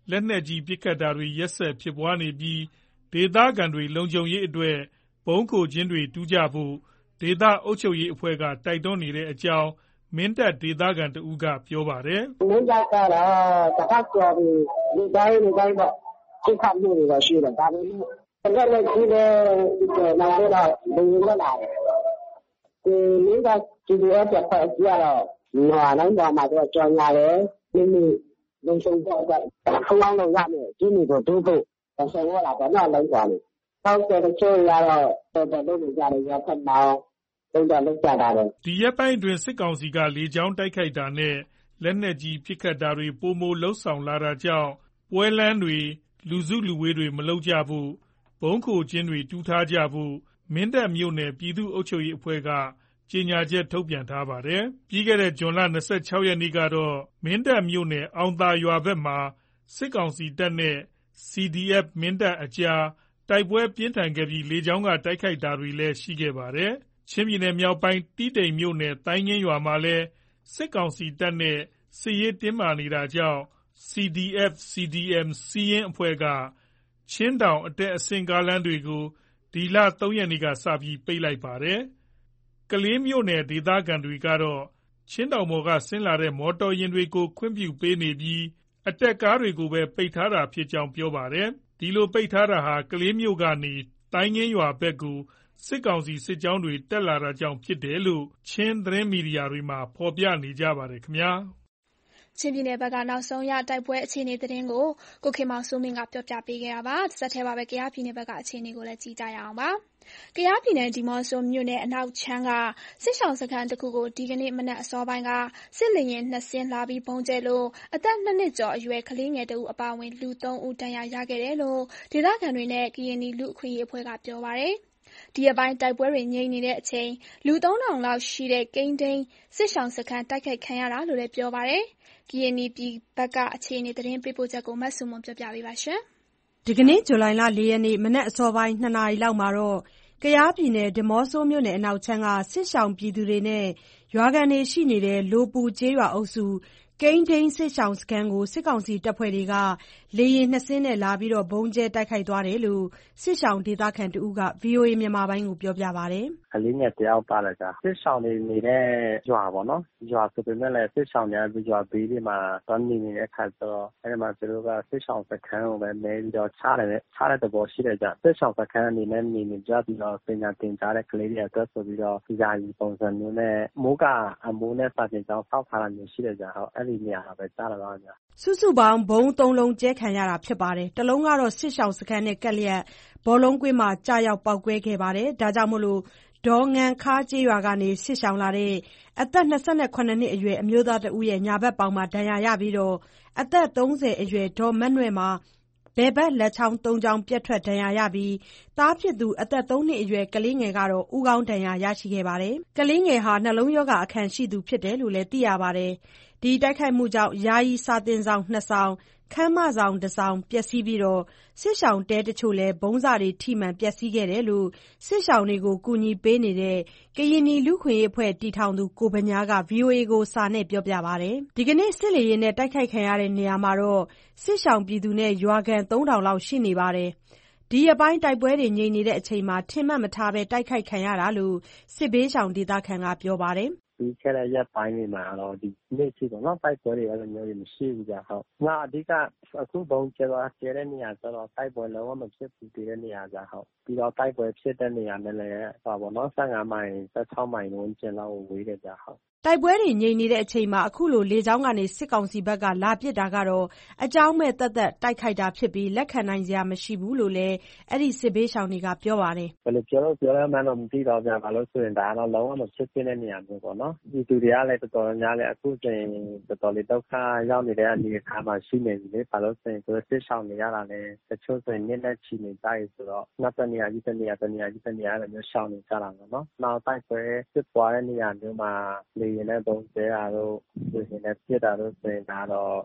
လက်နက်ကြီးပစ်ခတ်တာတွေရက်ဆက်ဖြစ်ပွားနေပြီးဒေသခံတွေလုံခြုံရေးအတွက်ဗုံးခိုကျင်းတွေတူးကြဖို့ဒေသအုပ်ချုပ်ရေးအဖွဲ့ကတိုက်တွန်းနေတဲ့အကြောင်းမင်းတပ်ဒေသခံတဦးကပြောပါတယ်။မင်းတပ်ကတော့တစ်ခါကြော်ပြီးဒီတိုင်းဒီတိုင်းတော့စိတ်ခတ်မှုတွေရှိတယ်ဒါပေမဲ့လက်လက်ကြီးတဲ့နောက်တော့လူရလာတယ်ဒီမင်းတပ်ဒီလိုအပ်ဖက်ကြတော့နော်နိုင်တော့မှတော့ကြော်ရတယ်မိမိလုံခြုံတော့ဖုန်းအောင်လို့ရမယ်ဒီနေ့တော့တို့ဖို့ဆယ်ဝလာတော့လောက်သွားတယ်တောက်တဲ့ချိုးရတော့တော်တော်လုပ်ကြတယ်ရဖက်မှာဒီရက်ပိုင်းတွင်စစ်ကောင်စီကလေကြောင်းတိုက်ခိုက်တာနဲ့လက်နက်ကြီးပစ်ခတ်တာတွေပိုမိုလှုပ်ဆောင်လာတာကြောင့်ပွဲလမ်းတွေလူစုလူဝေးတွေမလုပ်ကြဖို့ဘုံခိုကျင်းတွေတူးထားကြဖို့မင်းတပ်မြို့နယ်ပြည်သူ့အုပ်ချုပ်ရေးအဖွဲ့ကကြေညာချက်ထုတ်ပြန်ထားပါတယ်။ပြီးခဲ့တဲ့ဇွန်လ၂၆ရက်နေ့ကတော့မင်းတပ်မြို့နယ်အောင်သာရွာဘက်မှာစစ်ကောင်စီတပ်နဲ့ စီ ဒီ အက်ဖ် မင်းတပ်အကြားတိုက်ပွဲပြင်းထန်ခဲ့ပြီးလေကြောင်းကတိုက်ခိုက်တာတွေလည်းရှိခဲ့ပါတယ်။ချင်းပြည်နယ်မြောက်ပိုင်းတီးတိန်မြို့နယ်တိုင်းငင်းရွာမှာလည်းစစ်ကောင်စီတပ်နဲ့စစ်ရေးတင်းမာနေတာကြောင့် စီ ဒီ အက်ဖ် စီ ဒီ အမ် စီးယင်းအဖွဲ့ကချင်းတောင်အတက်အဆင့်ကားလမ်းတွေကိုဒီလ၃ရက်နေ့ကစပြီးပိတ်လိုက်ပါတယ်။ကလေးမြို့နယ်ဒေသခံတွေကတော့ချင်းတောင်ပေါ်ကဆင်းလာတဲ့မော်တော်ယာဉ်တွေကိုခွင့်ပြုပေးနေပြီးအတက်ကားတွေကိုပဲပိတ်ထားတာဖြစ်ကြောင်းပြောပါတယ်။ဒီလိုပိတ်ထားတာဟာကလေးမြို့ကနေတိုင်းငင်းရွာဘက်ကိုစစ်ကောင်စီစစ်ကြောင်းတွေတက်လာတာကြောင့်ဖြစ်တယ်လို့ချင်းသတင်းမီဒီယာတွေမှာဖော်ပြနေကြပါတယ်ခင်ဗျာ။ချင်းပြည်နယ်ဘက်ကနောက်ဆုံးရတိုက်ပွဲအခြေအနေသတင်းကိုကိုခင်မောင်စိုးမင်းကပြောပြပေးခဲ့တာပါ။ဆက်ထဲပါပဲကယားပြည်နယ်ဘက်ကအခြေအနေကိုလည်းကြည့်ကြရအောင်ပါ။ကယားပြည်နယ်ဒီမော့ဆိုမြို့နယ်အနောက်ချမ်းကစစ်ဆောင်စခန်းတစ်ခုကိုဒီကနေ့မနက်အစောပိုင်းကစစ်လေယာဉ်နှစ်စင်းလာပြီးပုံကျဲလို့အသက်နှစ်နှစ်ကျော်အရွယ်ကလေးငယ်တဦးအပါအဝင်လူသုံးဦးဒဏ်ရာရခဲ့တယ်လို့ဒေသခံတွေနဲ့ကရင်နီလူအခွင့်အရေးအဖွဲ့ကပြောပါတယ်။ဒီရက်ပိုင်းတိုက်ပွဲတွေငြိမ်နေတဲ့အချိန်လူသုံးထောင်လောက်ရှိတဲ့ကိန်းတိန်းစစ်ဆောင်စခန်းတိုက်ခိုက်ခံရတာလို့လည်းပြောပါတယ်။ကရင်နီပြည်ဘက်ကအခြေအနေသတင်းပေးပို့ချက်ကိုမဆုမွန်ပြောပြပေးပါရှင်။ဒီကနေ့ဇူလိုင်လ၄ရက်နေ့မနက်အစောပိုင်းနှစ်နာရီလောက်မှာတော့ကယားပြည်နယ်ဒီမော့ဆိုမြို့နယ်အနောက်ချမ်းကစစ်ရှောင်ပြည်သူတွေနဲ့ရွာခံတွေရှိနေတဲ့လိုပူကျေးရွာအုပ်စုကိန်းထိန်းစစ်ရှောင်စခန်းကိုစစ်ကောင်စီတပ်ဖွဲ့တွေကလေယာဉ်နှစ်စင်းနဲ့လာပြီးဗုံးကျဲတိုက်ခိုက်သွားတယ်လို့စစ်ရှောင်ဒေသခံတဦးက ဗွီအိုအေမြန်မာပိုင်းကိုပြောပြပါတယ်။ကလေးငယ်တယောက်ပါလာကြစစ်ရှောင်တွေနေတဲ့ရွာပေါ့နော်ရွာဆိုပေမဲ့လည်းစစ်ရှောင်တွေရွာဘေးတွေမှာတန်းနေနေတဲ့အခါကျတော့အဲဒီမှာသူတို့ကစစ်ရှောင်စခန်းကိုပဲမဲပြီးတော့ချတယ်ချတဲ့သဘောရှိတယ်ကြစစ်ရှောင်စခန်းအနေနဲ့နေနေကြပြီးတော့ပညာသင်ကြားတဲ့ကလေးတွေအတွက်ဆိုပြီးတော့ယာယီပုံစံမျိုးနဲ့မိုးကအမိုးနဲ့စာသင်ကျောင်းဆောက်ထားတာမျိုးရှိတယ်ကြဟုတ်အဲ့ဒီနေရာပဲကြားလာတော့ကြစုစုပေါင်းဘုံသုံးလုံးကျဲခံရတာဖြစ်ပါတယ်တလုံးကတော့စစ်ရှောင်စခန်းနဲ့ကက်လျက်ဘောလုံးကွင်းမှာကြာရောက်ပောက်ကွဲခဲ့ပါတယ်ဒါကြောင့်မို့လို့ဒေါ်ငံခါကျေးရွာကနေစစ်ရှောင်လာတဲ့အသက်၂၇နှစ်အရွယ်အမျိုးသားတဦးရဲ့ညာဘက်ပေါင်မှာဒဏ်ရာရပြီးတော့အသက်၃၀အရွယ်ဒေါ်မတ်နွယ်မှာဘယ်ဘက်လက်ချောင်းသုံးချောင်းပြတ်ထွက်ဒဏ်ရာရပြီးသားဖြစ်သူအသက်၃နှစ်အရွယ်ကလေးငယ်ကတော့ဦးခေါင်းဒဏ်ရာရရှိခဲ့ပါတယ်ကလေးငယ်ဟာနှလုံးရောဂါအခံရှိသူဖြစ်တယ်လို့လည်းသိရပါတယ်ဒီတိုက်ခိုက်မှုကြောင့်ယာယီစာသင်ဆောင်နှစ်ဆောင်ခန်းမဆောင်တစ်ဆောင်ပျက်စီးပြီးတော့စစ်ရှောင်တဲတချို့လည်းဘုံစာတွေထိမှန်ပျက်စီးခဲ့တယ်လို့စစ်ရှောင်တွေကိုကူညီပေးနေတဲ့ကရင်နီလူခွင့်ရေးအဖွဲ့တီထောင်သူကိုဗညားက ဗွီအိုအေ ကိုစာနဲ့ပြောပြပါတယ်ဒီကနေ့စစ်လေယာဉ်နဲ့တိုက်ခိုက်ခံရတဲ့နေရာမှာတော့စစ်ရှောင်ပြည်သူနဲ့ရွာခံသုံးထောင်လောက်ရှိနေပါတယ်ဒီရက်ပိုင်းတိုက်ပွဲတွေငြိမ်နေတဲ့အချိန်မှာထင်မှတ်မထားပဲတိုက်ခိုက်ခံရတာလို့စစ်ဘေးရှောင်ဒေသခံကပြောပါတယ်ပြီးခဲ့တဲ့ရက်ပိုင်းတွေမှာတော့ဒီနေ့ရှိတော့နော်တိုက်ပွဲတွေအဲ့လိုမျိုးတွေမရှိဘူးကြာဟုတ်ငါအဓိကအခုဘုံကျတော့ကျတဲ့နေရာကျတော့တိုက်ပွဲလုံးဝမဖြစ်ဘူးဒီတဲ့နေရာကြာဟုတ်ပြီးတော့တိုက်ပွဲဖြစ်တဲ့နေရာနဲ့လည်းဟောပေါ့နော်၁၅မိုင်၁၆မိုင်ဝန်းကျင်လောက်ဝေးတယ်ကြာဟုတ်တိုက်ပွဲတွေငြိမ်နေတဲ့အချိန်မှာအခုလိုလေကြောင်းကနေစစ်ကောင်စီဘက်ကလာပစ်တာကတော့အကြောင်းမဲ့သက်သက်တိုက်ခိုက်တာဖြစ်ပြီးလက်ခံနိုင်စရာမရှိဘူးလို့လည်းအဲ့ဒီစစ်ဘေးရှောင်တွေကပြောပါတယ်ဘယ်လိုပြောလို့ပြောရမှန်းတော့မသိတော့ပြန်ဘာလို့ဆိုရင်ဒါကတော့လုံးဝမဖြစ်ဖြစ်တဲ့နေရာမျိုးပေါ့နော်ဒီသူတွေကလည်းတော်တော်များများလည်းအခုဆိုရင်တော်တော်လေးဒုက္ခရောက်နေတဲ့အနေအထားမှာရှိနေပြီလေဘာလို့ဆိုရင်သူစစ်ရှောင်နေရတာလည်းတချို့ဆိုရင်နေ့နဲ့ချီနေကြရဆိုတော့နောက်တစ်နေရာကြီးတစ်နေရာတစ်နေရာကြီးတစ်နေရာလည်းမျိုးရှောင်နေကြတာပေါ့နော်နောက်တိုက်ပွဲဖြစ်ပွားတဲ့နေရာမျိုးမှာလေရင်နဲ့ပုံကျဲတာတို့ဆိုရင်လည်းပြစ်တာတို့ဆိုရင်ဒါတော့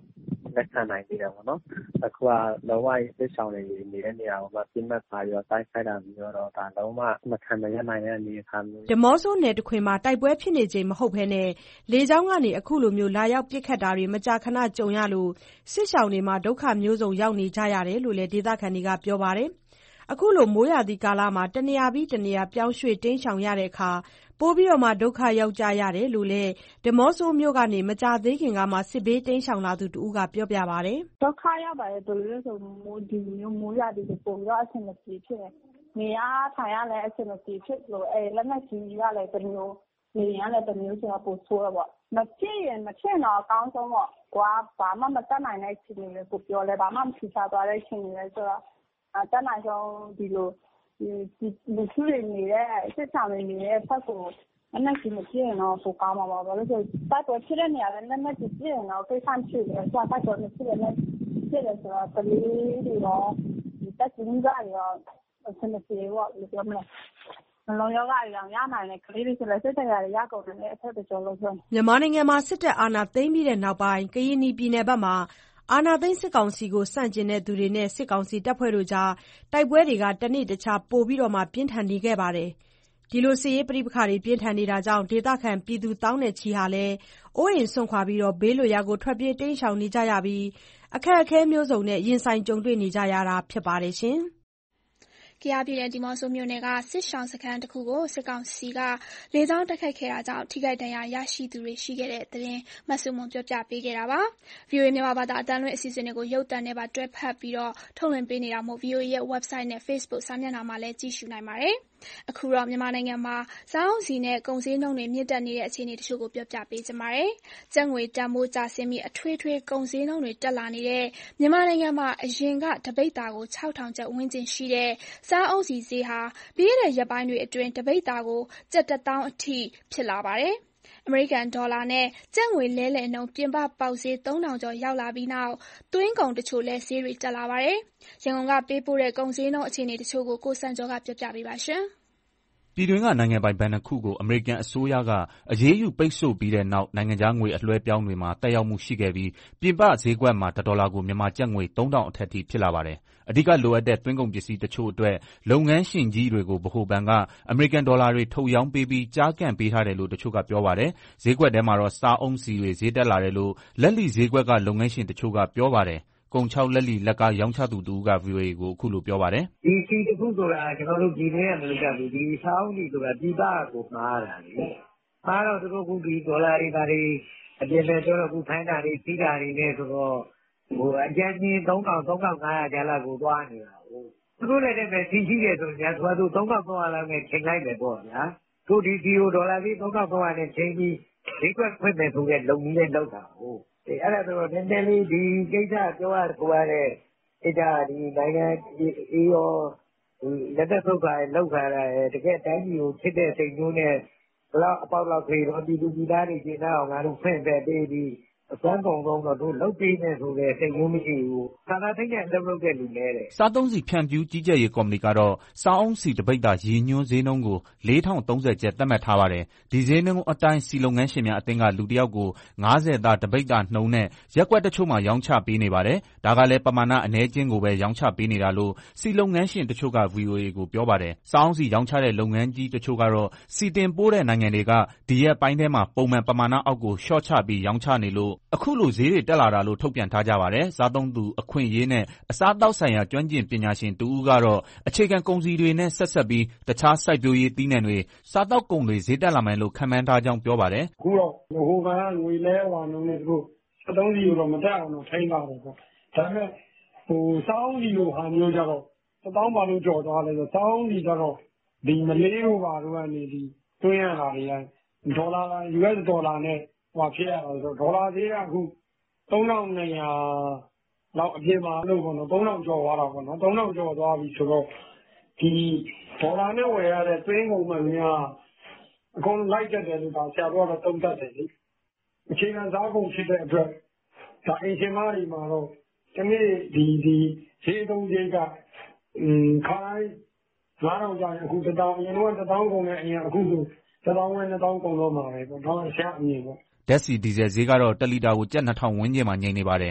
လက်ခံနိုင်သေးတယ်ပေါ့နော်အခုကလုံးဝစစ်ဆောင်တွေနေတဲ့နေရာမှာပြင်းမဲ့ပါရောတိုက်ခိုက်တာမျိုးတော့ဒါလုံးဝမခံမရနိုင်တဲ့အနေအထားမျိုးဒီမော့ဆိုနယ်တစ်ခွင်မှာတိုက်ပွဲဖြစ်နေချိန်မဟုတ်ဘဲနဲ့လေကြောင်းကနေအခုလိုမျိုးလာရောက်ပစ်ခတ်တာတွေမကြာခဏကြုံရလို့စစ်ဆောင်တွေမှာဒုက္ခမျိုးစုံရောက်နေကြရတယ်လို့လည်းဒေသခံတွေကပြောပါတယ်အခုလိုမိုးရာသီကာလမှာတနေရာပြီးတနေရာပြောင်းရွှေ့တင်းရှောင်ရတဲ့အခါပိုပြီးတော့မှဒုက္ခရောက်ကြရတယ်လို့လည်းဒီမော့ဆိုမြို့ကနေမကြသေးခင်ကမှစစ်ဘေးတင်းရှောင်လာသူတူကပြောပြပါတယ်ဒုက္ခရောက်ပါတယ်တို့လို့ဆိုမိုးဒီမျိုးမိုးရာသီပုံရောအဆင်မပြေဖြစ်နေနေရထိုင်ရလဲအဆင်မပြေဖြစ်လို့အဲလက်နဲ့ကြီးရလဲတမျိုးနေရလဲတမျိုးဆိုတော့ပိုဆိုးတော့မဖြစ်ရင်မဖြစ်တော့အကောင်းဆုံးပေါ့ကွာဘာမှမတတ်နိုင်တဲ့အချိန်တွေကိုပြောလဲဘာမှမထူချသွားတဲ့အချိန်တွေလဲဆိုတော့အတတ်နိုင်ဆုံးဒီလိုဒီလူစုတွေနေတဲ့စစ်ဆောင်တွေနေတဲ့ဖက်ကိုအနက်ကြီးမဖြစ်ရင်တော့ပိုကောင်းမှာပါဘာလို့ဆိုတိုက်ပွဲဖြစ်တဲ့နေရာလဲလက်နဲ့ကြီးဖြစ်ရင်တော့ကိစ္စဖြစ်တယ်ဆိုတော့တိုက်ပွဲမဖြစ်တဲ့နဲ့ဖြစ်တယ်ဆိုတော့ကလေးတွေတော့ဒီတက်ကြီးကြီးတွေတော့အဆင်ပြေပေါ့လို့ပြောမလဲနှလုံးရောဂါတွေအောင်ရနိုင်တယ်ကလေးတွေဆိုလည်းစိတ်တရားတွေရကုန်တယ်အထက်တကြောလို့ဆိုမြန်မာနိုင်ငံမှာစစ်တပ်အာဏာသိမ်းပြီးတဲ့နောက်ပိုင်းကရင်ပြည်နယ်ဘက်မှာအာဏာသိမ်းစစ်ကောင်စီကိုစန့်ကျင်တဲ့သူတွေနဲ့စစ်ကောင်စီတပ်ဖွဲ့တို့ကြားတိုက်ပွဲတွေကတနေ့တခြားပိုပြီးတော့မှပြင်းထန်နေခဲ့ပါတယ်ဒီလိုစစ်ရေးပဋိပက္ခတွေပြင်းထန်နေတာကြောင့်ဒေသခံပြည်သူတောင်းနဲ့ချီဟာလည်းအိုးအိမ်စွန့်ခွာပြီးတော့ဘေးလွတ်ရာကိုထွက်ပြေးတိမ်းရှောင်နေကြရပြီးအခက်အခဲမျိုးစုံနဲ့ရင်ဆိုင်ကြုံတွေ့နေကြရတာဖြစ်ပါတယ်ရှင်ကယားပြည်နယ်ဒီမော့ဆိုမြို့နယ်ကစစ်ရှောင်းစခန်းတစ်ခုကိုစစ်ကောင်စီကလေကြောင်းတိုက်ခိုက်ခဲ့တာကြောင့်ထိခိုက်ဒဏ်ရာရရှိသူတွေရှိခဲ့တဲ့သတင်းမဆုမွန်ပြောပြပေးခဲ့တာပါ။ဗီအိုအေမြန်မာဘာသာအတန်းလွှင့်အစီအစဉ်တွေကိုရုပ်သံနဲ့ပါတွဲဖက်ပြီးတော့ထုတ်လွှင့်ပေးနေတာမို့ ဗီအိုအေရဲ့ website နဲ့ Facebook စာမျက်နှာမှာလည်းကြည့်ရှုနိုင်ပါတယ်။အခုတော့မြန်မာနိုင်ငံမှာစားအုံးဆီနဲ့ကုန်စည်နှုန်းတွေမြင့်တက်နေတဲ့အခြေအနေတချို့ကိုပြောပြပေးကြပါမယ်။ကျပ်ငွေတန်ဖိုးကျဆင်းပြီးအထွေထွေကုန်စည်နှုန်းတွေတက်လာနေတဲ့မြန်မာနိုင်ငံမှာအရင်ကတပိတ်တာကိုခြောက်ထောင်ကျပ်ဝန်းကျင်ရှိတဲ့စားအုံးဆီဈေးဟာပြီးခဲ့တဲ့ရက်ပိုင်းတွေအတွင်းတပိတ်တာကိုကျပ်တစ်သောင်းအထိဖြစ်လာပါတယ်။အမေရိကန်ဒေါ်လာနဲ့ကျပ်ငွေလဲလှယ်နှုန်းပြင်ပပေါက်ဈေးသုံးထောင်ကျော်ရောက်လာပြီးနောက်သွင်းကုန်တချို့လဲဈေးတွေတက်လာပါတယ်။ရန်ကုန်ကပေးပို့တဲ့ကုန်စည်နှုန်းအခြေအနေတချို့ကိုကိုစံကျော်ကပြောပြပေးပါရှင်။ပြည်တွင်းကနိုင်ငံပိုင်ဘဏ်နှစ်ခုကိုအမေရိကန်အစိုးရကအရေးယူပိတ်ဆို့ပြီးတဲ့နောက်နိုင်ငံခြားငွေအလွှဲအပြောင်းတွေမှာသက်ရောက်မှုရှိခဲ့ပြီးပြင်ပဈေးကွက်မှာတစ်ဒေါ်လာကိုမြန်မာကျပ်ငွေသုံးထောင်အထက်ထိဖြစ်လာပါတယ်။အဓိကလိုအပ်တဲ့သွင်းကုန်ပစ္စည်းတချို့အတွက်လုပ်ငန်းရှင်ကြီးတွေကိုဗဟိုဘဏ်ကအမေရိကန်ဒေါ်လာတွေထုတ်ရောင်းပေးပြီးကျားကန်ပေးထားတယ်လို့တချို့ကပြောပါတယ်။ဈေးကွက်ထဲမှာတော့စားအုံးဆီတွေဈေးတက်လာတယ်လို့လက်လီဈေးကွက်ကလုပ်ငန်းရှင်တချို့ကပြောပါတယ်။ကုန်ခြောက်လက်လီလက်ကားရောင်းချသူတဦးက ဗွီအိုအေကိုအခုလိုပြောပါတယ်။ဒီဆီတစ်ခုဆိုတာကျွန်တော်တို့ဒီနေ့ကမလုပ်တတ်ဘူးဒီစားအုံးဆီဆိုတာပြည်ပကိုမှားတာလေ။မှားတော့သူတို့ကဒီဒေါ်လာတွေဒါတွေအပြင်ပဲဆိုတော့အခုဖိုင်းတာတွေစီးတာတွေနဲ့ဆိုတော့ဟိုအကြမ်းကြီးသုံးထောင်သုံးထောင်ငါးရာကျလာကိုသွားနေတာဟုတ်သူတို့လည်းတည်းပဲစီရှိတယ်ဆိုရင်သူကသူသုံးထောင်သုံးရာလောက်နဲ့ချိန်လိုက်တယ်ပေါ့ဗျာ။သူဒီဒီကိုဒေါ်လာကြီးသုံးထောင်သုံးရာနဲ့ချိန်ပြီးဈေးကွက်ဖွင့်တယ်ဆိုတဲ့လုံကြီးနဲ့လောက်တာဟုတ်အဲအဲ့ဒါဆိုတော့နည်းနည်းလေးဒီကိစ္စပြောရကိုရတဲ့အဲ့ဒါဒီနိုင်ငံအေးရောလက်သက်ဆုပ်ခါလောက်ခါတာတကယ်တိုင်းပြည်ကိုဖြစ်တဲ့စိတ်မျိုးနဲ့ဘလောက်အပေါက်လောက်ခေတော့ဒီလူကြီးသားတွေကျင်းအောင်ငါတို့ဖွင့်ပေးပြီးပြီးအစွမ်းကုန်ဆုံးတော့တို့လုတ်ပေးနေဆိုတဲ့စိတ်မျိုးမရှိဘူးသာသာသိတဲ့လုပ်လုပ်တဲ့လူလဲတဲ့စားသုံးစီဖြန့်ဖြူးကြီးကြပ်ရေးကော်မတီကတော့စားအုံးစီတပိတ်တာရည်ညွှန်းဈေးနှုန်းကိုလေးထောင်သုံးဆယ်ကျပ်သတ်မှတ်ထားပါတယ်ဒီဈေးနှုန်းအတိုင်းစီလုပ်ငန်းရှင်များအသင်းကလူတစ်ယောက်ကိုငါးဆယ်သားတပိတ်တာနှုန်းနဲ့ရက်ကွက်တချို့မှာရောင်းချပေးနေပါတယ်ဒါကလည်းပမာဏအနည်းချင်းကိုပဲရောင်းချပေးနေတာလို့စီလုပ်ငန်းရှင်တချို့က ဗွီအိုအေကိုပြောပါတယ်စားအုံးစီရောင်းချတဲ့လုပ်ငန်းကြီးတချို့ကတော့စီတင်ပိုးတဲ့နိုင်ငံတွေကဒီရက်ပိုင်းထဲမှာပုံမှန်ပမာဏအောက်ကိုရှော့ချပြီးရောင်းချနေလို့အခုလိုဈေးတွေတက်လာတာလို့ထုတ်ပြန်ထားကြပါတယ်။စားသုံးသူအခွင့်အရေးနဲ့အစားအသောက်ဆိုင်ရာကျွမ်းကျင်ပညာရှင်တဦးကတော့အခြေခံကုန်စည်တွေနဲ့ဆက်ဆက်ပြီးတခြားစိုက်ပျိုးရေးသီးနှံတွေစားသောက်ကုန်တွေဈေးတက်လာမယ်လို့ခန့်မှန်းထားကြောင်းပြောပါတယ်။အခုတော့ဟိုကငွေလဲဟောနှုန်းနဲ့သူတို့စက်သုံးစီကိုတော့မတက်အောင်တော့ထိန်းထားတယ်ပေါ့။ဒါပေမဲ့ဟိုစောင်းစီလိုဟာမျိုးကြတော့စတောင်းပါလို့ကြော်သွားတယ်ဆိုစောင်းစီကြတော့ဒီမလေးဟိုပါတို့ကနေဒီတွင်းရတာတွေကဒေါ်လာ ယူအက်စ် ဒေါ်လာနဲ့ဟိုဖြစ်ရတာဆိုဒေါ်လာဈေးကအခုသုံးထောင်နှစ်ရာလောက်အပြင်မှာလို့ပေါ့နော်သုံးထောင်ကျော်သွားတာပေါ့နော်သုံးထောင်ကျော်သွားပြီဆိုတော့ဒီဒေါ်လာနဲ့ဝယ်ရတဲ့သွင်းကုန်မှများအကုန်လိုက်တက်တယ်လို့ဒါဆရာတော်ကတော့သုံးသပ်တယ်လေအခြေခံစားကုန်ဖြစ်တဲ့အတွက်ဒါအင်ရှင်မားတွေမှာတော့ဒီနေ့ဒီဒီဈေးသုံးဈေးကအင်းခိုင်းငါးထောင်ကျရင်အခုတစ်တောင်းအရင်တော့တစ်တောင်းကုန်နဲ့အရင်အခုဆိုတစ်တောင်းနဲ့နှစ်တောင်းကုန်တော့မှာပဲပေါ့ဒါဆရာအမြင်ပေါ့ဓာတ်ဆီဒီဇယ်ဈေးကတော့တစ်လီတာကိုကျပ်နှစ်ထောင်ဝန်းကျင်မှာငြိမ်နေပါတယ်။ဒီ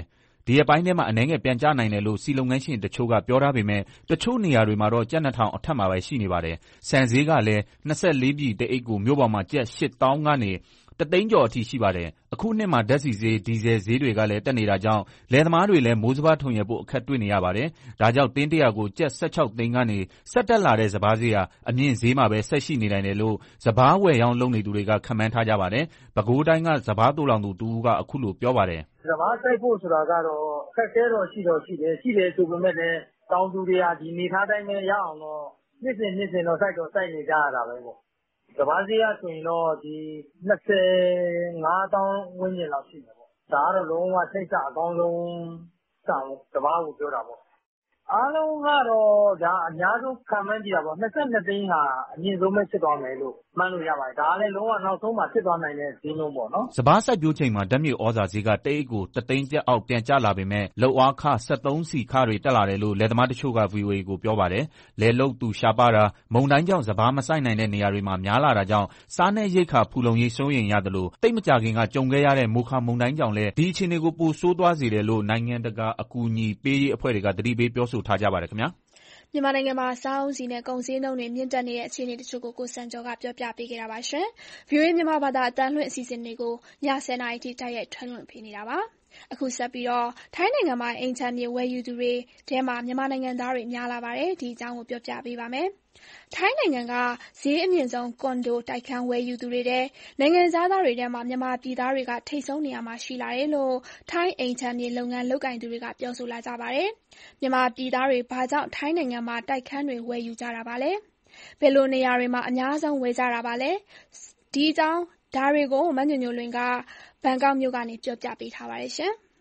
ဒီရက်ပိုင်းထဲမှာအနည်းငယ်ပြန်ကျနိုင်တယ်လို့စီလုပ်ငန်းရှင်တချို့ကပြောထားပေမဲ့တချို့နေရာတွေမှာတော့ကျပ်နှစ်ထောင်အထက်မှာပဲရှိနေပါတယ်။ဆန်ဈေးကလည်း၂၄ပြည်တအိတ်ကိုမြို့ပေါ်မှာကျပ်ရှစ်သောင်းကနေတသိန်းကျော်အထိရှိပါတယ်။အခုနှစ်မှာဓာတ်ဆီဈေး၊ဒီဇယ်ဈေးတွေကလည်းတက်နေတာကြောင့်လယ်သမားတွေလည်းမိုးစပါးထွန်ယက်ဖို့အခက်တွေ့နေရပါတယ်။ဒါကြောင့်တင်းတရာကိုကျပ်၁၆သိန်းကနေဆက်တက်လာတဲ့စပါးဈေးဟာအမြင့်ဈေးမှာပဲဆက်ရှိနေနိုင်တယ်လို့စပါးဝယ်ရောင်းလုပ်နေသူတွေကခန့်မှန်းထားကြပါတယ်။ပဲခူးတိုင်းကစပါးသိုလှောင်သူတဦးကအခုလိုပြောပါတယ်။စပါးစိုက်ဖို့ဆိုတာကတော့အခက်အခဲတော့ရှိတော့ရှိတယ်။ရှိတယ်ဆိုပေမဲ့လည်းတောင်သူတွေကဒီအနေအထားတိုင်းပဲရအောင်တော့နှစ်စဉ်နှစ်စဉ်တော့စိုက်တော့စိုက်နေကြရတာပဲပေါ့။စပါးဈေးကဆိုရင်တော့ဒီ၂၅သောင်းဝန်းကျင်လောက်ရှိမယ်ပေါ့။ဒါကတော့လုံးဝစိတ်ချအကောင်းဆုံးစပါးကိုပြောတာပေါ့။အားလုံးကတော့ဒါအများဆုံးခန့်မှန်းကြည့်တာပေါ့။၂၂သိန်းဟာအမြင့်ဆုံးပဲဖြစ်သွားမယ်လို့မှန်းလို့ရပါတယ်။ဒါကလည်းလုံးဝနောက်ဆုံးမှာဖြစ်သွားနိုင်တဲ့ဈေးနှုန်းပေါ့နော်။စပါးစိုက်ပျိုးချိန်မှာဓာတ်မြေဩဇာဈေးကတအိတ်ကိုတသိန်းကျပ်အောက်ပြန်ကျလာပေမဲ့လုပ်အားခ၊စက်သုံးဆီခတွေတက်လာတယ်လို့လယ်သမားတချို့ကဗွီအိုအေကိုပြောပါတယ်။လယ်လုပ်သူရှားပါးတာ၊မုန်တိုင်းကြောင့်စပါးမစိုက်နိုင်တဲ့နေရာတွေမှာများလာတာကြောင့်စားနပ်ရိက္ခာဖူလုံရေးစိုးရိမ်ရသလိုသိပ်မကြာခင်ကကြုံခဲ့ရတဲ့မိုခါမုန်တိုင်းကြောင့်လည်းဒီအခြေအနေကိုပိုဆိုးသွားစေတယ်လို့နိုင်ငံတကာအကူအညီပေးရေးအဖွဲ့တွေကသတိပေးပြောဆိုထားကြပါတယ်ခင်ဗျာ။မြန်မာနိုင်ငံမှာစားအုန်းဆီနဲ့ကုန်ဈေးနှုန်းတွေမြင့်တက်နေတဲ့အခြေအနေတချို့ကိုကိုစံကျော်ကပြောပြပေးခဲ့တာပါရှင်။ ဗွီအိုအေမြန်မာဘာသာအသံလွှင့်အစီအစဉ်တွေကိုညဆယ်နာရီထိတိုက်ရိုက်ထုတ်လွှင့်ပေးနေတာပါ။အခုဆက်ပြီးတော့ထိုင်းနိုင်ငံမှာအိမ်ခြံမြေဝယ်ယူသူတွေထဲမှာမြန်မာနိုင်ငံသားတွေများလာပါတယ်။ဒီအကြောင်းကိုပြောပြပေးပါမယ်။ထိုင်းနိုင်ငံကဈေးအမြင့်ဆုံးကွန်ဒိုတိုက်ခန်းဝယ်ယူသူတွေထဲနိုင်ငံခြားသားတွေထဲမှာမြန်မာပြည်သားတွေကထိပ်ဆုံးနေရာမှာရှိလာတယ်လို့ထိုင်းအိမ်ခြံမြေလုပ်ငန်းလုပ်ကိုင်သူတွေကပြောဆိုလာကြပါတယ်။မြန်မာပြည်သားတွေဘာကြောင့်ထိုင်းနိုင်ငံမှာတိုက်ခန်းတွေဝယ်ယူကြတာပါလဲ။ဘယ်လိုနေရာတွေမှာအများဆုံးဝယ်ကြတာပါလဲ။ဒီအကြောင်းဒါတွေကိုမညိုညိုလွင်ကဘန်ကောက်မြို့ကနေပြောပြပေးထားပါတယ်ရှင်။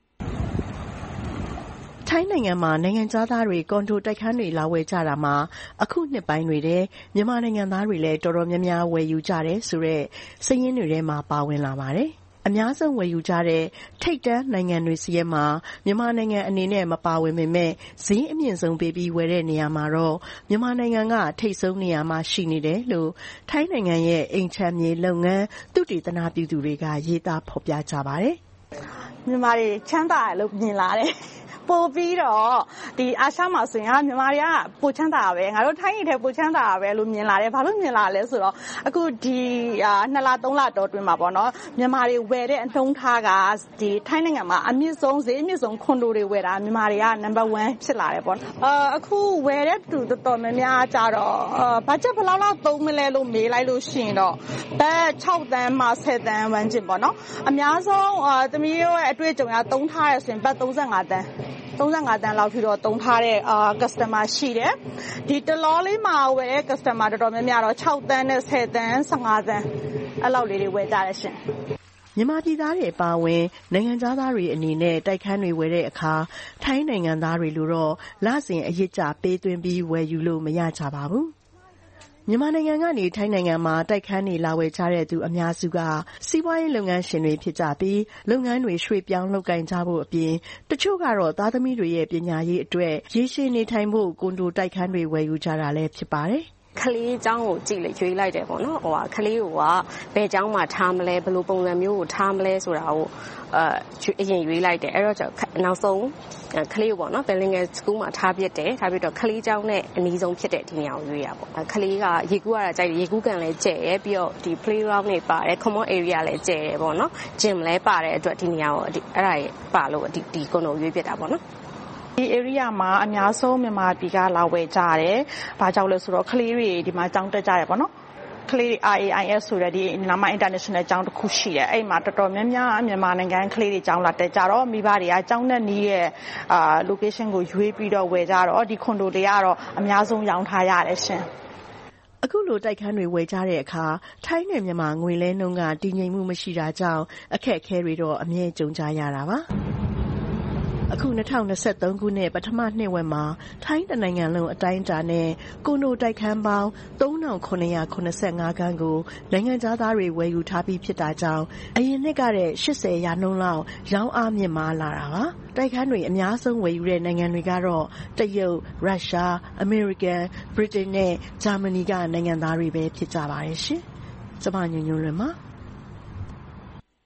ထိုင်းနိုင်ငံမှာနိုင်ငံခြားသားတွေကွန်ဒိုတိုက်ခန်းတွေလာဝယ်ကြတာမှာအခုနှစ်ပိုင်းတွေထဲမြန်မာနိုင်ငံသားတွေလည်းတော်တော်များများဝယ်ယူကြတယ်ဆိုတဲ့စာရင်းတွေထဲမှာပါဝင်လာပါတယ်။အများဆုံးဝယ်ယူကြတဲ့ထိပ်တန်းနိုင်ငံတွေစာရင်းမှာမြန်မာနိုင်ငံအနေနဲ့မပါဝင်ပေမဲ့ဈေးအမြင့်ဆုံးပေးပြီးဝယ်တဲ့နေရာမှာတော့မြန်မာနိုင်ငံကထိပ်ဆုံးနေရာမှာရှိနေတယ်လို့ထိုင်းနိုင်ငံရဲ့အိမ်ခြံမြေလုပ်ငန်းသုတေသနပြုသူတွေကရေးသားဖော်ပြကြပါတယ်။မြန်မာတွေချမ်းသာတယ်လို့မြင်လာတယ်။ပို့ပြီးတော့ဒီအာရှမှာဆိုရင်မြန်မာတွေကပိုချမ်းသာတာပဲငါတို့ထိုင်းပြည်ထဲပိုချမ်းသာတာပဲလို့မြင်လာတယ်ဘာလို့မြင်လာလဲဆိုတော့အခုဒီနှစ်လသုံးလတောအတွင်းမှာပေါ့နော်မြန်မာတွေဝယ်တဲ့အနှုန်းထားကဒီထိုင်းနိုင်ငံမှာအမြင့်ဆုံးဈေးအမြင့်ဆုံးကွန်ဒိုတွေဝယ်တာမြန်မာတွေက number one ဖြစ်လာတယ်ပေါ့အာအခုဝယ်တဲ့သူတော်တော်များများကြတော့ဘတ်ဂျက်ဘယ်လောက်လောက်သုံးမလဲလို့မေးလိုက်လို့ရှိရင်တော့ဘတ်၆သန်းမှဆယ်သန်းဝန်းကျင်ပေါ့နော်အများဆုံးသမီးတို့ရဲ့အတွေ့အကြုံရသုံးထားရဆိုရင်ဘတ်၃၅သန်း၃၅သန်းလောက်ထိတော့တုံးထားတဲ့အာ customer ရှိတယ်ဒီတလောလေးမှာဝယ်တဲ့ customer တော်တော်များများတော့၆သန်းနဲ့ဆယ်သန်း၁၅သန်းအဲ့လောက်လေးတွေဝယ်ကြတယ်ရှင်မြန်မာပြည်သားတွေအပါအဝင်နိုင်ငံခြားသားတွေအနေနဲ့တိုက်ခန်းတွေဝယ်တဲ့အခါထိုင်းနိုင်ငံသားတွေလိုတော့လစဉ်အရစ်ကျပေးသွင်းပြီးဝယ်ယူလို့မရကြပါဘူးမြန်မာနိုင်ငံကနေထိုင်းနိုင်ငံမှာတိုက်ခန်းတွေလာဝယ်ကြတဲ့သူအများစုကစီးပွားရေးလုပ်ငန်းရှင်တွေဖြစ်ကြပြီးလုပ်ငန်းတွေရွှေ့ပြောင်းလုပ်ကိုင်ကြဖို့အပြင်တချို့ကတော့သားသမီးတွေရဲ့ပညာရေးအတွက်ရေရှည်နေထိုင်ဖို့ကွန်ဒိုတိုက်ခန်းတွေဝယ်ယူကြတာလည်းဖြစ်ပါတယ်ကလေးအကြောင်းကိုကြည့်လိုက်ရွေးလိုက်တယ်ပေါ့နော်ဟိုကကလေးကိုကဘယ်အကြောင်းမှထားမလဲဘယ်လိုပုံစံမျိုးကိုထားမလဲဆိုတာကိုအဲအရင်ရွေးလိုက်တယ်အဲ့တော့နောက်ဆုံးကလေးကိုပေါ့နော် Bellingham School မှာထားပြတယ်ထားပြတော့ကလေးအကြောင်းနဲ့အနည်းဆုံးဖြစ်တဲ့ဒီနေရာကိုရွေးရပေါ့ကလေးကရေကူးရတာကြိုက်တယ်ရေကူးကန်လည်းကျဲရပြီးတော့ဒီ playground တွေပါတယ် common area လည်းကျဲတယ်ပေါ့နော် gym လည်းပါတယ်အတွက်ဒီနေရာကိုအဲ့ဒါကြီးပါလို့ဒီဒီကွန်ဒိုရွေးပြတာပေါ့နော်ဒီ area မှာအများဆုံးမြန်မာပြည်ကလာဝယ်ကြတယ်။ဘာကြောင့်လဲဆိုတော့ကလေးတွေဒီမှာကျောင်းတက်ကြရပေါ့နော်။ကလေး R A I S ဆိုတဲ့ဒီနာမ international ကျောင်းတစ်ခုရှိတယ်။အဲ့မှာတော်တော်များများမြန်မာနိုင်ငံကလေးတွေကျောင်းလာတက်ကြတော့မိဘတွေကကျောင်းနဲ့နီးရဲ့အာ location ကိုရွေးပြီးတော့ဝယ်ကြတော့ဒီကွန်ဒိုတွေကတော့အများဆုံးရောင်းထားရတယ်ရှင်။အခုလိုတိုက်ခန်းတွေဝယ်ကြတဲ့အခါထိုင်းနဲ့မြန်မာငွေလဲနှုန်းကတည်ငြိမ်မှုမရှိတာကြောင့်အခက်အခဲတွေတော့အမြဲကြုံကြရတာပါ။အခု၂၀၂၃ခုနှစ်ပထမနှစ်ဝက်မှာထိုင်းနိုင်ငံလုံးအတိုင်းအတာနဲ့ကွန်ဒိုတိုက်ခန်းပေါင်း၃ထောင်၇၇၅ခန်းကိုနိုင်ငံခြားသားတွေဝယ်ယူထားပြီးဖြစ်တာကြောင့်အရင်နှစ်ကတဲ့၈၀ရာခိုင်နှုန်းလောက်ရောင်းအားမြင့်မားလာတာပါ။တိုက်ခန်းတွေအများဆုံးဝယ်ယူတဲ့နိုင်ငံတွေကတော့တရုတ်၊ရုရှား၊အမေရိကန်၊ဗြိတိန်နဲ့ဂျာမနီကနိုင်ငံသားတွေပဲဖြစ်ကြပါတယ်ရှင်။ကျမညွန့်ညွန့်လွင်ပါ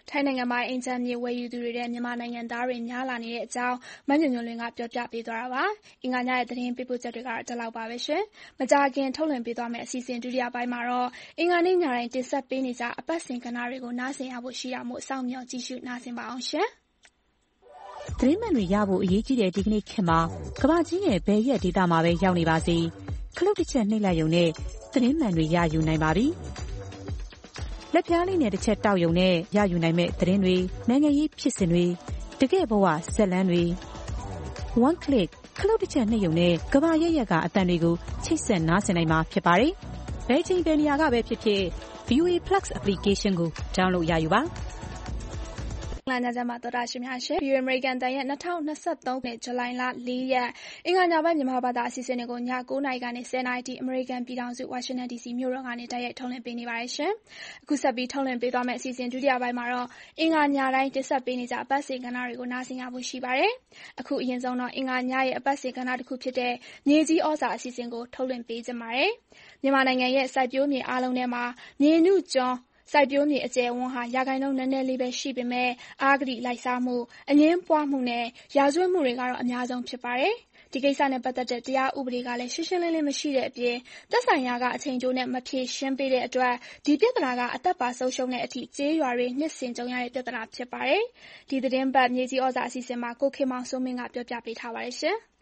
ထိုင်းနိုင်ငံမှာအိမ်ခြံမြေဝယ်ယူသူတွေတဲ့မြန်မာနိုင်ငံသားတွေများလာနေတဲ့အကြောင်းမညွန့်ညွန့်လွင်ကပြောပြပေးသွားတာပါ။အင်္ဂါညရဲ့သတင်းပေးပို့ချက်တွေကတော့ဒီလောက်ပါပဲရှင်။မကြာခင်ထုတ်လွှင့်ပေးသွားမယ့်အစီအစဉ်ဒုတိယပိုင်းမှာတော့အင်္ဂါနေ့ညတိုင်းတင်ဆက်ပေးနေကြအပတ်စဉ်ကဏ္ဍတွေကိုနားဆင်ရဖို့ရှိတာမို့စောင့်မျှော်ကြည့်ရှုနားဆင်ပါအောင်ရှင်။သတင်းမှန်တွေရဖို့အရေးကြီးတဲ့ဒီကနေ့ခေတ်မှာကမ္ဘာကြီးရဲ့ဘယ်ရက်ဒေသမှာပဲရောက်နေပါစေခလုတ်တစ်ချက်နှိပ်လိုက်ရုံနဲ့သတင်းမှန်တွေရယူနိုင်ပါပြီ။လက်ပြားလေးနဲ့တစ်ချက်တောက်ရုံနဲ့ရယူနိုင်မဲ့သတင်းတွေနိုင်ငံရေးဖြစ်စဉ်တွေတကယ့်ဘဝဇာတ်လမ်းတွေ one click ခလုတ်တစ်ချက်နှိပ်ရုံနဲ့ကမ္ဘာရဲ့ရက်ကအတန်တွေကိုချိတ်ဆက်နားဆင်နိုင်မှာဖြစ်ပါတယ်။ဘယ်ချိန်ဘယ်နေရာကပဲဖြစ်ဖြစ် ဗီ အို အေ Plus application ကို download ရယူပါ။လာညချမ်းမှာတော်တာရှင်များရှင် ဗီ အို အေ American တန်ရဲ့၂၀၂၃ခုနှစ်ဇူလိုင်လ၄ရက်အင်္ဂါညပိုင်းမြန်မာဘာသာအစီအစဉ်တွေကိုည၉နာရီကနေ၁၀နာရီထိအမေရိကန်ပြည်ထောင်စုဝါရှင်တန်ဒီစီမြို့တော်ကနေတိုက်ရိုက်ထုတ်လွှင့်ပေးနေပါတယ်ရှင်။အခုဆက်ပြီးထုတ်လွှင့်ပေးသွားမယ့်အစီအစဉ်ဒုတိယပိုင်းမှာတော့အင်္ဂါညတိုင်းတင်ဆက်ပေးနေကြအပတ်စဉ်ကဏ္ဍတွေကိုနားဆင်ရဖို့ရှိပါတယ်။အခုအရင်ဆုံးတော့အင်္ဂါညရဲ့အပတ်စဉ်ကဏ္ဍတစ်ခုဖြစ်တဲ့မြေကြီးဩဇာအစီအစဉ်ကိုထုတ်လွှင့်ပေးကြပါမယ်။မြန်မာနိုင်ငံရဲ့စိုက်ပျိုးမြေအားလုံးထဲမှာမြေနုကျွန်းစိုက်ပျိုးမြေအကျယ်အဝန်းဟာရာခိုင်နှုန်းနည်းနည်းလေးပဲရှိပေမဲ့အာဂတိလိုက်စားမှုအငင်းပွားမှုနဲ့ရာဇဝတ်မှုတွေကတော့အများဆုံးဖြစ်ပါတယ်။ဒီကိစ္စနဲ့ပတ်သက်တဲ့တရားဥပဒေကလည်းရှင်းရှင်းလင်းလင်းမရှိတဲ့အပြင်သက်ဆိုင်ရာကအချိန်တိုနဲ့မဖြေရှင်းပေးတဲ့အတွက်ဒီပြဿနာကအသက်ပါဆုံးရှုံးတဲ့အထိကျေးရွာတွေနှစ်စဉ်ကြုံရတဲ့ပြဿနာဖြစ်ပါတယ်။ဒီသတင်းပတ်မြေကြီးဩဇာအစီအစဉ်မှာကိုခေမောင်စိုးမင်းကပြောပြပေးထားပါတယ်ရှင်။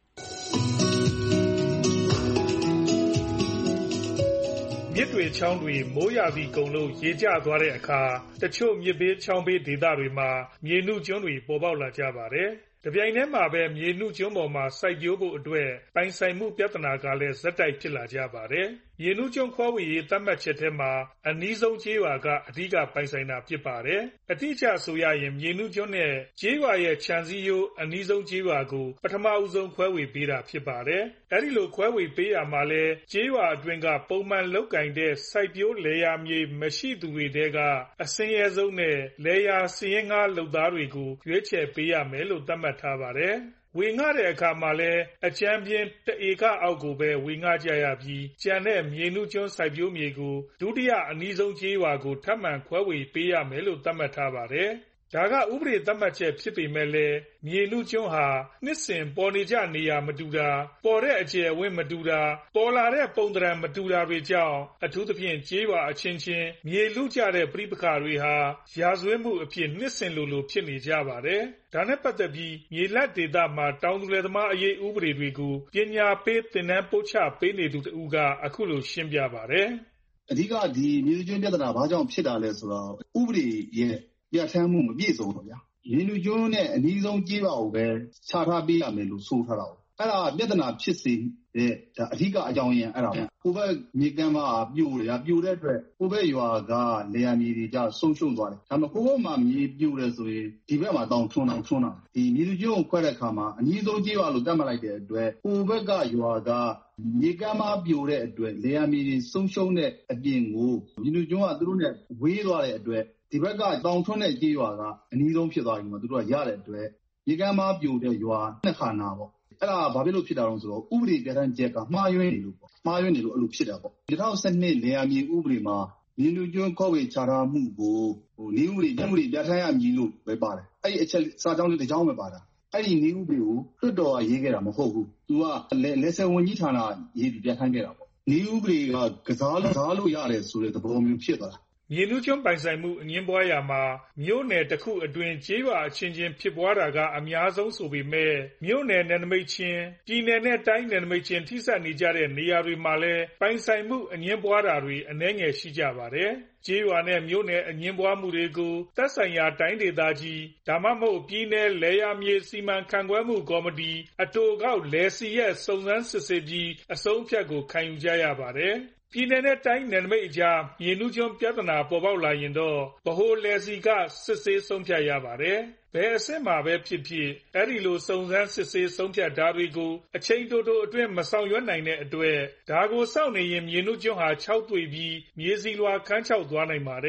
မြစ်တွေချောင်းတွေမိုးရာသီကုန်လို့ရေကျသွားတဲ့အခါတချို့မြစ်ဘေးချောင်းဘေးဒေသတွေမှာမြေနုကျွန်းတွေပေါ်ပေါက်လာကြပါတယ်။တပြိုင်တည်းမှာပဲမြေနုကျွန်းပေါ်မှာစိုက်ပျိုးဖို့အတွက်ပိုင်ဆိုင်မှုပြဿနာကလည်းဇက်တိုက်ဖြစ်လာကြပါတယ်။မြေနုကျွန်းခွဲဝေရေးသတ်မှတ်ချက်ထဲမှာအနီးဆုံးကျေးရွာကအဓိကပိုင်ဆိုင်တာဖြစ်ပါတယ်။အတိအကျဆိုရရင်မြေနုကျွန်းနဲ့ကျေးရွာရဲ့ခြံစည်းရိုးအနီးဆုံးကျေးရွာကိုပထမဦးဆုံးခွဲဝေပေးတာဖြစ်ပါတယ်။အဲဒီလိုခွဲဝေပေးရမှာလဲကျေးရွာအတွင်းကပုံမှန်လုပ်ကင်တဲ့စိုက်ပျိုးလယ်ယာမြေမရှိသူတွေတဲကအစင်းရဲဆုံးနဲ့လယ်ယာစည်ရင်းငါးလုပ်သားတွေကိုရွေးချယ်ပေးရမယ်လို့သတ်မှတ်ထားပါတယ်။ဝေငှတဲ့အခါမှာလည်းအကြမ်းဖျင်းတဧကအောက်ကိုပဲဝေငှကြရပြီးကျန်တဲ့မြေနုကျွန်းစိုက်ပျိုးမြေကိုဒုတိယအနီးဆုံးကျေးရွာကိုထပ်မံခွဲဝေပေးရမယ်လို့သတ်မှတ်ထားပါတယ်။ဒါကဥပဒေသတ်မှတ်ချက်ဖြစ်ပေမဲ့လည်းမြေနုကျွန်းဟာနှစ်စဉ်ပေါ်နေကြနေရမတူတာပေါ်တဲ့အကျယ်အဝန်းမတူတာပေါ်လာတဲ့ပုံသဏ္ဍာန်မတူတာတွေကြောင့်အထူးသဖြင့်ကျေးရွာအချင်းချင်းမြေလူကျတဲ့ပြိပခါတွေဟာရာဇဝတ်မှုအဖြစ်နှစ်စဉ်လိုလိုဖြစ်နေကြပါတယ်။ဒါနဲ့ပတ်သက်ပြီးမြေလက်ဒေသမှာတောင်သူလယ်သမားအရေးဥပဒေတွေကိုပညာပေးသင်တန်းပို့ချပေးနေသူတဦးကအခုလိုရှင်းပြပါတယ်။အဓိကဒီမြေကျွန်းပြဿနာဘာကြောင့်ဖြစ်တာလဲဆိုတော့ဥပဒေရဲ့ပြဋ္ဌာန်းမှုမပြည့်စုံတော့ဗျာမြေနုကျွန်းနဲ့အနည်းဆုံးကျေးရွာကိုပဲခြားထားပေးရမယ်လို့ဆိုထားတာ။အဲ့ဒါပြဿနာဖြစ်စေတဲ့ဒါအဓိကအကြောင်းရင်းအဲ့ဒါပဲ။ဟိုဘက်မြေကမ်းမှာပြိုတယ်ပြိုတဲ့အတွက်ဟိုဘက်ရွာကလယ်ယာမြေတွေကြဆုံးရှုံးသွားတယ်။ဒါပေမဲ့ဟိုဘက်မှာမြေပြိုတယ်ဆိုရင်ဒီဘက်မှာတောင်ထွန်းတောင်ထွန်းတာ။ဒီမြေနုကျွန်းကိုခွဲတဲ့အခါမှာအနည်းဆုံးကျေးရွာလို့သတ်မှတ်လိုက်တဲ့အတွက်ဟိုဘက်ကရွာကမြေကမ်းမှာပြိုတဲ့အတွက်လယ်ယာမြေတွေဆုံးရှုံးတဲ့အပြင်ကိုမြေနုကျွန်းကသူတို့နဲ့ဝေးသွားတဲ့အတွက်ဒီဘက်ကတောင်ထွန်းတဲ့ကျေးရွာကအနည်းဆုံးဖြစ်သွားပြီမှာသူတို့ကရတဲ့အတွက်မြေကမ်းမှာပြိုတဲ့ရွာနှစ်ခါနာပေါ့အဲ့ဒါဘာဖြစ်လို့ဖြစ်တာလဲဆိုတော့ဥပဒေပြဋ္ဌာန်းချက်ကမှားယွင်းနေလို့ပေါ့မှားယွင်းနေလို့အဲ့လိုဖြစ်တာပေါ့၂၀၁၂လယ်ယာမြေဥပဒေမှာမြေနုကျွန်းခွဲဝေခြားထားမှုကိုဟိုနည်းဥပဒေဥပဒေပြဋ္ဌာန်းရမည်လို့ပဲပါတယ်အဲ့ဒီအချက်စာကြောင်းလေးတစ်ကြောင်းပဲပါတာအဲ့ဒီနည်းဥပဒေကိုလွှတ်တော်ကရေးခဲ့တာမဟုတ်ဘူးသူကလက်ဆယ်ဝန်ကြီးဌာနရေးပြီးပြဋ္ဌာန်းခဲ့တာပေါ့နည်းဥပဒေကကစားလို့စားလို့ရတယ်ဆိုတဲ့သဘောမျိုးဖြစ်သွားတာမြေနုကျွန်းပိုင်ဆိုင်မှုအငင်းပွားရာမှာမြို့နယ်တစ်ခုအတွင်းကျေးရွာအချင်းချင်းဖြစ်ပွားတာကအများဆုံးဆိုပေမဲ့မြို့နယ်နယ်နိမိတ်ချင်းပြည်နယ်နဲ့တိုင်းနယ်နိမိတ်ချင်းထိစပ်နေကြတဲ့နေရာတွေမှာလည်းပိုင်ဆိုင်မှုအငင်းပွားတာတွေအနည်းငယ်ရှိကြပါတယ်။ကျေးရွာနဲ့မြို့နယ်အငင်းပွားမှုတွေကိုသက်ဆိုင်ရာတိုင်းဒေသကြီးဒါမှမဟုတ်ပြည်နယ်လယ်ယာမြေစီမံခန့်ခွဲမှုကော်မတီအတိုကောက်လယ်စီရဲ့စုံစမ်းစစ်ဆေးပြီးအဆုံးအဖြတ်ကိုခံယူကြရပါတယ်။ပြည်နယ်နဲ့တိုင်းနယ်နိမိတ်အကြားမြေနုကျွန်းပြဿနာပေါ်ပေါက်လာရင်တော့ဗဟိုလယ်စီကစစ်ဆေးဆုံးဖြတ်ရပါတယ်။ဘယ်အဆင့်မှာပဲဖြစ်ဖြစ်အဲ့ဒီလိုစုံစမ်းစစ်ဆေးဆုံးဖြတ်တာတွေကိုအချိန်တိုတိုအတွင်းမဆောင်ရွက်နိုင်တဲ့အတွက်ဒါကိုစောင့်နေရင်မြေနုကျွန်းဟာခြောက်သွေ့ပြီးမြေစီလွာခန်းချောက်သွားနိုင်ပါတယ်။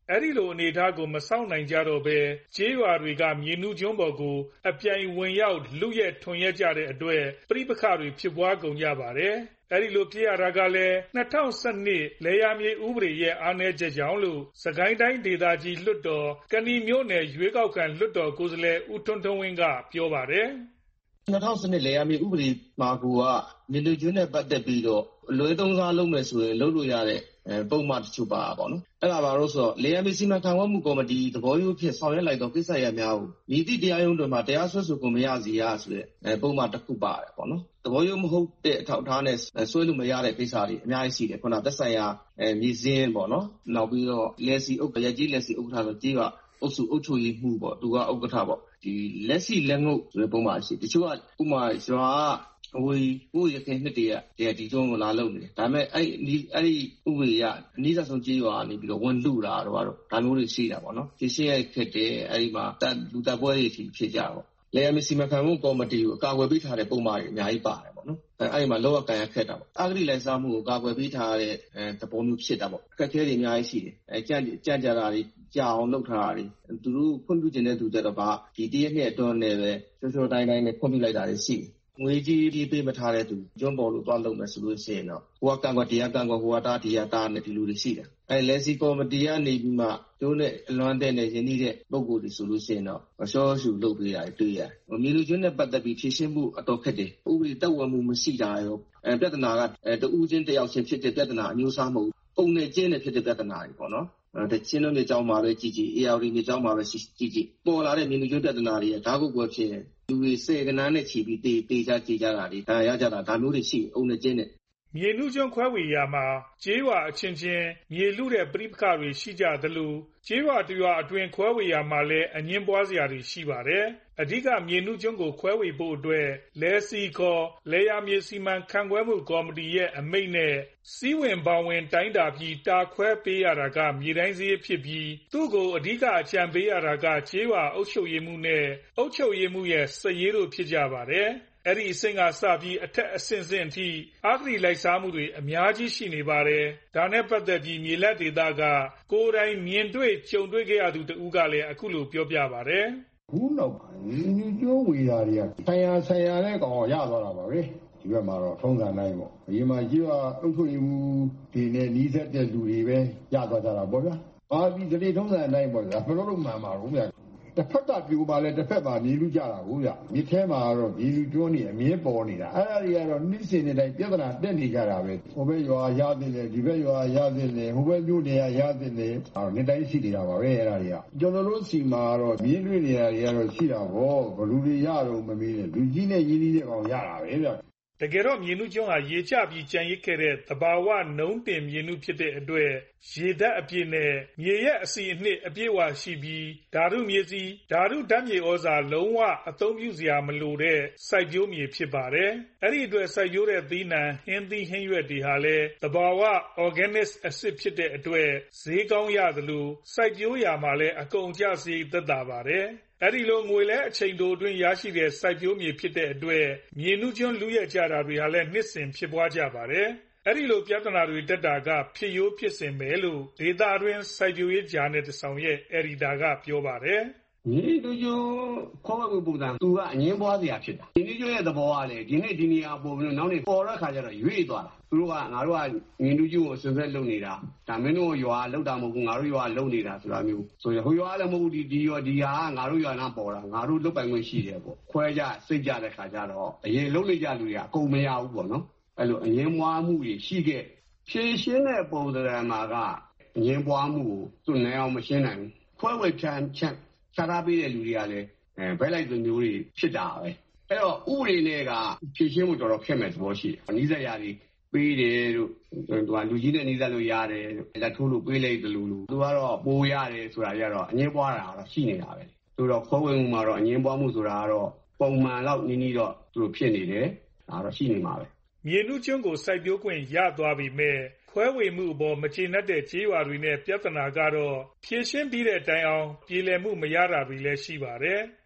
အဲဒီလိုအနေအထားကိုမစောင့်နိုင်ကြတော့ဘဲကျေးရွာတွေကမြေနုကျွန်းပေါ်ကိုအပြိုင်ဝင်ရောက်လုယက်ထွန်ယက်ကြတဲ့အတွက်ပဋိပက္ခတွေဖြစ်ပွားကုန်ကြပါတယ်။အဲဒီလိုဖြစ်ရတာကလည်း၂၀၁၂လယ်ယာမြေဥပဒေရဲ့အားနည်းချက်ကြောင့်လို့စစ်ကိုင်းတိုင်းဒေသကြီးလွှတ်တော်ကနီမြို့နယ်ရွေးကောက်ခံလွှတ်တော်ကိုယ်စားလှယ်ဦးထွန်းထွန်းဝင်းကပြောပါတယ်။၂၀၁၂လယ်ယာမြေဥပဒေမှာကမြေနုကျွန်းနဲ့ပတ်သက်ပြီးတော့အလွဲသုံးစားလုပ်မယ်ဆိုရင်လုပ်လို့ရတဲ့ပုံမှန်တချို့ပါပေါ့နော်။အဲ့ဒါပါလို့ဆိုတော့လယ်ယာမြေစီမံခန့်ခွဲမှုကော်မတီသဘောရိုးဖြင့်ဆောင်ရွက်လိုက်သောကိစ္စရပ်များကိုမည်သည့်တရားရုံးတွင်မှတရားစွဲဆိုခွင့်မရစေရဆိုတဲ့ပုံမှန်တစ်ခုပါတယ်ပေါ့နော်။သဘောရိုးမဟုတ်တဲ့အထောက်အထားနဲ့စွဲလို့မရတဲ့ကိစ္စတွေအများကြီးရှိတယ်။ခုနသက်ဆိုင်ရာမြေစင်းပေါ့နော်။နောက်ပြီးတော့လယ်စီဥက္ကဋ္ဌရကြီးလယ်စီဥက္ကဋ္ဌဆိုကြေးရွာအုပ်စုအုပ်ချုပ်ရေးမှုပေါ့သူကဥက္ကဋ္ဌပေါ့ဒီလက်စီလက်ငုပ်ဆိုတဲ့ပုံမှန်ရှိတချို့ကဥပမာရွာအဝေးကိုရခင်နှစ်တည်းကဒီကျွန်းကိုလာလုပ်နေတယ်ဒါပေမဲ့အဲ့အဲ့ဒီဥပဒေကအနည်းဆုံးကြေးရွာနေပြီးတော့ဝန်လူတာတော့တော့ဒါမျိုးတွေရှိတာပေါ့နော်ဒီရှင်းရခက်တယ်အဲ့ဒီမှာလူတပ်ပွဲတွေဖြစ်ကြတော့လေယာဉ်စီမံခန့်ခွဲမှုကော်မတီကိုအကာအကွယ်ပေးထားတဲ့ပုံမှန်တွေအများကြီးပါတယ်ပေါ့နော်အဲ့ဒီမှာလောကကန်ရခက်တာပေါ့အဂတိလိုက်စားမှုကိုအကာအကွယ်ပေးထားတဲ့သဘောမျိုးဖြစ်တာပေါ့အခက်အခဲတွေအများကြီးရှိတယ်အဲကြံ့ကြံ့ကြတာတွေကြာအောင်လုပ်ထားတာတွေသူတို့ခွင့်ပြုခြင်းတဲ့သူကြတော့ကဒီတရက်နှစ်အတွင်းနဲ့ပဲချိုးချိုးတိုင်းတိုင်းနဲ့ခွင့်ပြုလိုက်တာတွေရှိတယ်ငွေကြီးပြီးပေးမထားတဲ့သူကျွန်းပေါ်လို့သွားလုပ်မယ်ဆိုလို့ရှိရင်တော့ဟိုကကံကွက်တရားကံကွက်ဟိုကတားတရားတားနဲ့ဒီလိုတွေရှိတယ်အဲလက်စီကော်မတီကနေပြီးမှကျိုးနဲ့အလွန်တဲ့နဲ့ယင်းနေတဲ့ပုံကိုယ်တွေဆိုလို့ရှိရင်တော့မလျှောရှုလုပ်ပေးတာတွေ့ရတယ်။မြေလူကျွန်းနဲ့ပတ်သက်ပြီးဖြည့်ရှင်းမှုအတော်ခက်တယ်။ဥပဒေတက်ဝယ်မှုမရှိတာရောအဲပြဿနာကတူးချင်းတယောက်ချင်းဖြစ်တဲ့ပြဿနာအမျိုးအစားမဟုတ်ပုံနဲ့ကျင်းနဲ့ဖြစ်တဲ့ပြဿနာတွေပေါ့နော်။တဲ့ချင်းလုံးမြေကြောင်းမှာပဲကြည်ကြည် A R D မြေကြောင်းမှာပဲကြည်ကြည်ပေါ်လာတဲ့မြေလူကျွန်းပြဿနာတွေဓာတ်ကုတ်ပွဲဖြစ်လူတွေစေကနာနဲ့ချီပြီးတေးတေးကြကြည်ကြတာတွေဒါရကြတာဒါမျိုးတွေရှိအုံနဲ့ကျင်းနဲ့မြေလူကျွန်းခွဲဝေရာမှာကျေးရွာအချင်းချင်းမြေလူတဲ့ပြိပခါတွေရှိကြသလိုကျေးရွာတရွာအတွင်းခွဲဝေရာမှာလည်းအငင်းပွားစရာတွေရှိပါတယ်။အဓိကမြေလူကျွန်းကိုခွဲဝေဖို့အတွက်လဲစီခေါ်လေယာမြေစီမံခန့်ခွဲမှုကော်မတီရဲ့အမိန့်နဲ့စီးဝင်ပေါဝင်တိုင်းတာပြီးတာခွဲပေးရတာကမြေတိုင်းစည်းဖြစ်ပြီးသူ့ကိုအဓိကအကြံပေးရတာကကျေးရွာအုပ်ချုပ်ရေးမှုနဲ့အုပ်ချုပ်ရေးမှုရဲ့စည်ရေးတို့ဖြစ်ကြပါတယ်။အဲ့ဒီအဆင့်ကစပြီးအထက်အဆင့်ဆင့်အထိအဂတိလိုက်စားမှုတွေအများကြီးရှိနေပါတယ်။ဒါနဲ့ပတ်သက်ပြီးမြေလက်ဒေသကကိုယ်တိုင်မြင်တွေ့ကြုံတွေ့ခဲ့ရသူတဦးကလည်းအခုလိုပြောပြပါတယ်။ခုနောက်ပိုင်းညူကျိုးဝေရာတွေကဆိုင်ရာဆိုင်ရာနဲ့ကောင်ရသွားတာပါပဲ။ဒီဘက်မှာတော့ထုံးစံတိုင်းပေါ့။အရင်မှာကြီးကအုပ်ချုပ်ရေးမှုဒီနဲ့နီးစပ်တဲ့လူတွေပဲရသွားကြတာပေါ့ဗျာ။ဘာပြီးဒီထုံးစံတိုင်းပေါ့ဗျာ။ဘယ်လိုလုပ်မှန်မှာလို့ဗျာ။တစ်ဖက်ကပြိုပါလဲတစ်ဖက်မှာမြေလူကြတာကိုဗျမြေထဲမှာတော့မြေလူတွန်းနေအမြင်ပေါ်နေတာအဲ့ဒါတွေကတော့နှိစင်နေတိုင်းပြဿနာတက်နေကြတာပဲဟိုဘက်ရွာရသည်လေဒီဘက်ရွာရသည်လေဟိုဘက်မြို့နေရရသည်လေအဲ့နေတိုင်းရှိနေတာပါပဲအဲ့ဒါတွေကကျွန်တော်တို့စီမှာတော့မြေလွင့်နေရတွေကတော့ရှိတာပေါ့ဘလူတွေရတော့မမေးနဲ့လူကြီးနဲ့ရင်းနှီးတဲ့ကောင်ရတာပဲဗျတကယ်တော့မြေနုကျွန်းဟာရေကျပြီးကြံရစ်ခဲ့တဲ့သဘာဝနုံးတင်မြေနုဖြစ်တဲ့အတွက်ရေဓာတ်အပြည့်နဲ့မြေရဲ့အစီအနှစ်အပြည့်အဝရှိပြီးဓာတုမြေစီဓာတုဓာတ်မြေဩဇာလုံးဝအသုံးပြုစရာမလိုတဲ့စိုက်ပျိုးမြေဖြစ်ပါတယ်။အဲ့ဒီအတွက်စိုက်ပျိုးတဲ့သီးနှံဟင်းသီးဟင်းရွက်တွေဟာလည်းသဘာဝ organic acid ဖြစ်တဲ့အတွက်ဈေးကောင်းရသလိုစိုက်ပျိုးရာမှာလည်းအကုန်ကျစရိတ်သက်သာပါတယ်။အဲ့ဒီလိုငွေလဲအချိန်တိုအတွင်းရရှိတဲ့စိုက်ပျိုးမြေဖြစ်တဲ့အတွက်မြေနုကျွန်းလူရကြတာတွေဟာလည်းနှစ်စဉ်ဖြစ်ပွားကြပါတယ်။အဲ့ဒီလိုပြဿနာတွေတက်တာကဖြစ်ရိုးဖြစ်စဉ်ပဲလို့ဒေတာတွင်စိုက်ပျိုးရေးဂျာနယ်တဆောင်ရဲ့အယ်ဒီတာကပြောပါတယ်။မြေနုကျွန်းခေါ်ဝေမှုပုံစံသူကအငင်းပွားစရာဖြစ်တာ။မြေနုကျွန်းရဲ့သဘောကလေဒီနေ့ဒီနေရာပေါ်ပြီးနောက်နေ့ပေါ်တဲ့ခါကျတော့ရွေ့သွားတာ။သူတို့ကငါတို့ကမြေနုကျွန်းကိုဆွဆွဲလုပ်နေတာဒါမင်းတို့ရွာလောက်တာမဟုတ်ဘူးငါတို့ရွာလုံနေတာဆိုတာမျိုးဆိုရင်ဟိုရွာလည်းမဟုတ်ဒီဒီရွာဒီဟာငါတို့ရွာနာပေါ်တာငါတို့လုတ်ပိုင်ခွင့်ရှိတယ်ပေါ့ခွဲကြစိတ်ကြတဲ့ခါကျတော့အရင်လုံနေကြလူတွေကအကုန်မရဘူးပေါ့နော်အဲ့လိုအရင်မွားမှုတွေရှိခဲ့ဖြည့်ရှင်းတဲ့ပုံစံမှာကအရင်ပွားမှုကိုသူနိုင်အောင်မရှင်းနိုင်ဘူးခွဲဝေချမ်းချမ်းခြားထားပေးတဲ့လူတွေကလည်းအဲဘဲလိုက်လိုမျိုးတွေဖြစ်တာပဲအဲ့တော့ဥပဒေနဲ့ကဖြည့်ရှင်းမှုတော်တော်ခက်မဲ့သဘောရှိတယ်အနည်းစရာတွေပေးတယ်လို့သူကလူကြီးနဲ့နှီးစပ်လို့ရတယ်လက်ထိုးလို့ပေးလိုက်တယ်လို့သူကတော့ပိုးရတယ်ဆိုတာကြတော့အငင်းပွားတာတော့ရှိနေတာပဲသူတော့ခေါ်ဝင်မှုမှာတော့အငင်းပွားမှုဆိုတာကတော့ပုံမှန်လောက်နီးနီးတော့သူတို့ဖြစ်နေတယ်ဒါတော့ရှိနေမှာပဲမြေနုကျွန်းကိုစိုက်ပျိုးခွင့်ရသွားပြီမဲ့ခွဲဝေမှုအပေါ်မကျေနပ်တဲ့ကြေးရွာတွေနဲ့ပြဿနာကတော့ဖြည့်ရှင်းပြီးတဲ့တိုင်အောင်ပြည်လည်မှုမရတာတွေလည်းရှိပါတယ်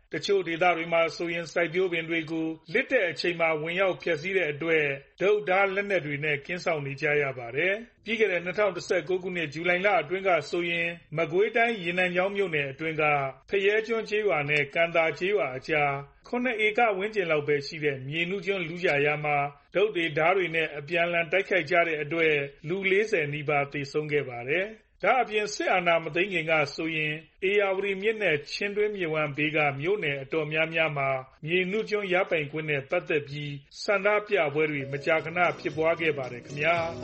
တချို့ဒေသတွေမှာဆိုရင်စိုက်ပျိုးပင်တွေကိုလစ်တဲ့အချိန်မှာဝင်ရောက်ဖျက်ဆီးတဲ့အတွက်ဒုတ်ဓားလက်နက်တွေနဲ့ကင်းဆောင်နေကြရပါတယ်။ပြီးခဲ့တဲ့၂၀၁၉ခုနှစ်ဇူလိုင်လအတွင်းကဆိုရင်မကွေးတိုင်းရေနံချောင်းမြို့နယ်အတွင်းကဖရဲကျွန်းကျေးရွာနဲ့ကန်သာကျေးရွာအကြားခုနှစ်ဧကဝန်းကျင်လောက်ပဲရှိတဲ့မြေနုကျွန်းလူကြရာမှာဒုတ်တွေဓားတွေနဲ့အပြန်အလှန်တိုက်ခိုက်ကြတဲ့အတွက်လူလေးဆယ်နီးပါးသေဆုံးခဲ့ပါတယ်။ဒါအပြင်စစ်အာဏာမသိမ်းခင်ကဆိုရင်ဧရာဝတီမြစ်နဲ့ချင်းတွင်းမြစ်ဝှမ်းဘေးကမြို့နယ်အတော်များများမှာမြေနုကျွန်းရပိုင်ခွင့်နဲ့ပတ်သက်ပြီးဆန္ဒပြပွဲတွေမကြာခဏဖြစ်ပွားခဲ့ပါတယ်ခင်ဗျာ။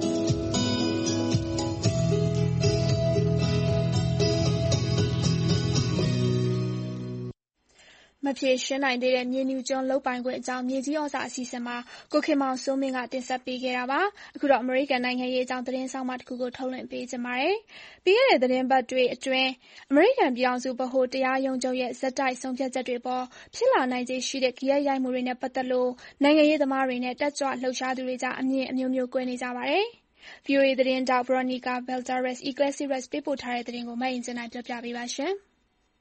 မဖြေရှင်းနိုင်သေးတဲ့မြေနုကျွန်းလုပ်ပိုင်ခွင့်အကြောင်းမြေကြီးဩဇာအစီအစဉ်မှာကိုခင်မောင်စိုးမင်းကတင်ဆက်ပေးခဲ့တာပါ။အခုတော့အမေရိကန်နိုင်ငံရေးအကြောင်းသတင်းဆောင်မတစ်ခုကိုထုတ်လွှင့်ပေးချင်ပါတယ်။ပြီးခဲ့တဲ့သတင်းပတ်တွေအတွင်းအမေရိကန်ပြည်ထောင်စုဗဟိုတရားရုံးချုပ်ရဲ့ဇက်တိုက်ဆုံးဖြတ်ချက်တွေပေါ်ဖြစ်လာနိုင်ခြေရှိတဲ့ဂယက်ရိုက်မှုတွေနဲ့ပတ်သက်လို့နိုင်ငံရေးသမားတွေနဲ့တက်ကြွလှုပ်ရှားသူတွေကြားအမြင်အမျိုးမျိုးကွဲနေကြပါတယ်။ဗွီအိုအေသတင်းထောက် Veronica Balderas Iglesias ပေးပို့ထားတဲ့သတင်းကိုမအင်ကြင်းနိုင်ပြောပြပေးပါရှင်။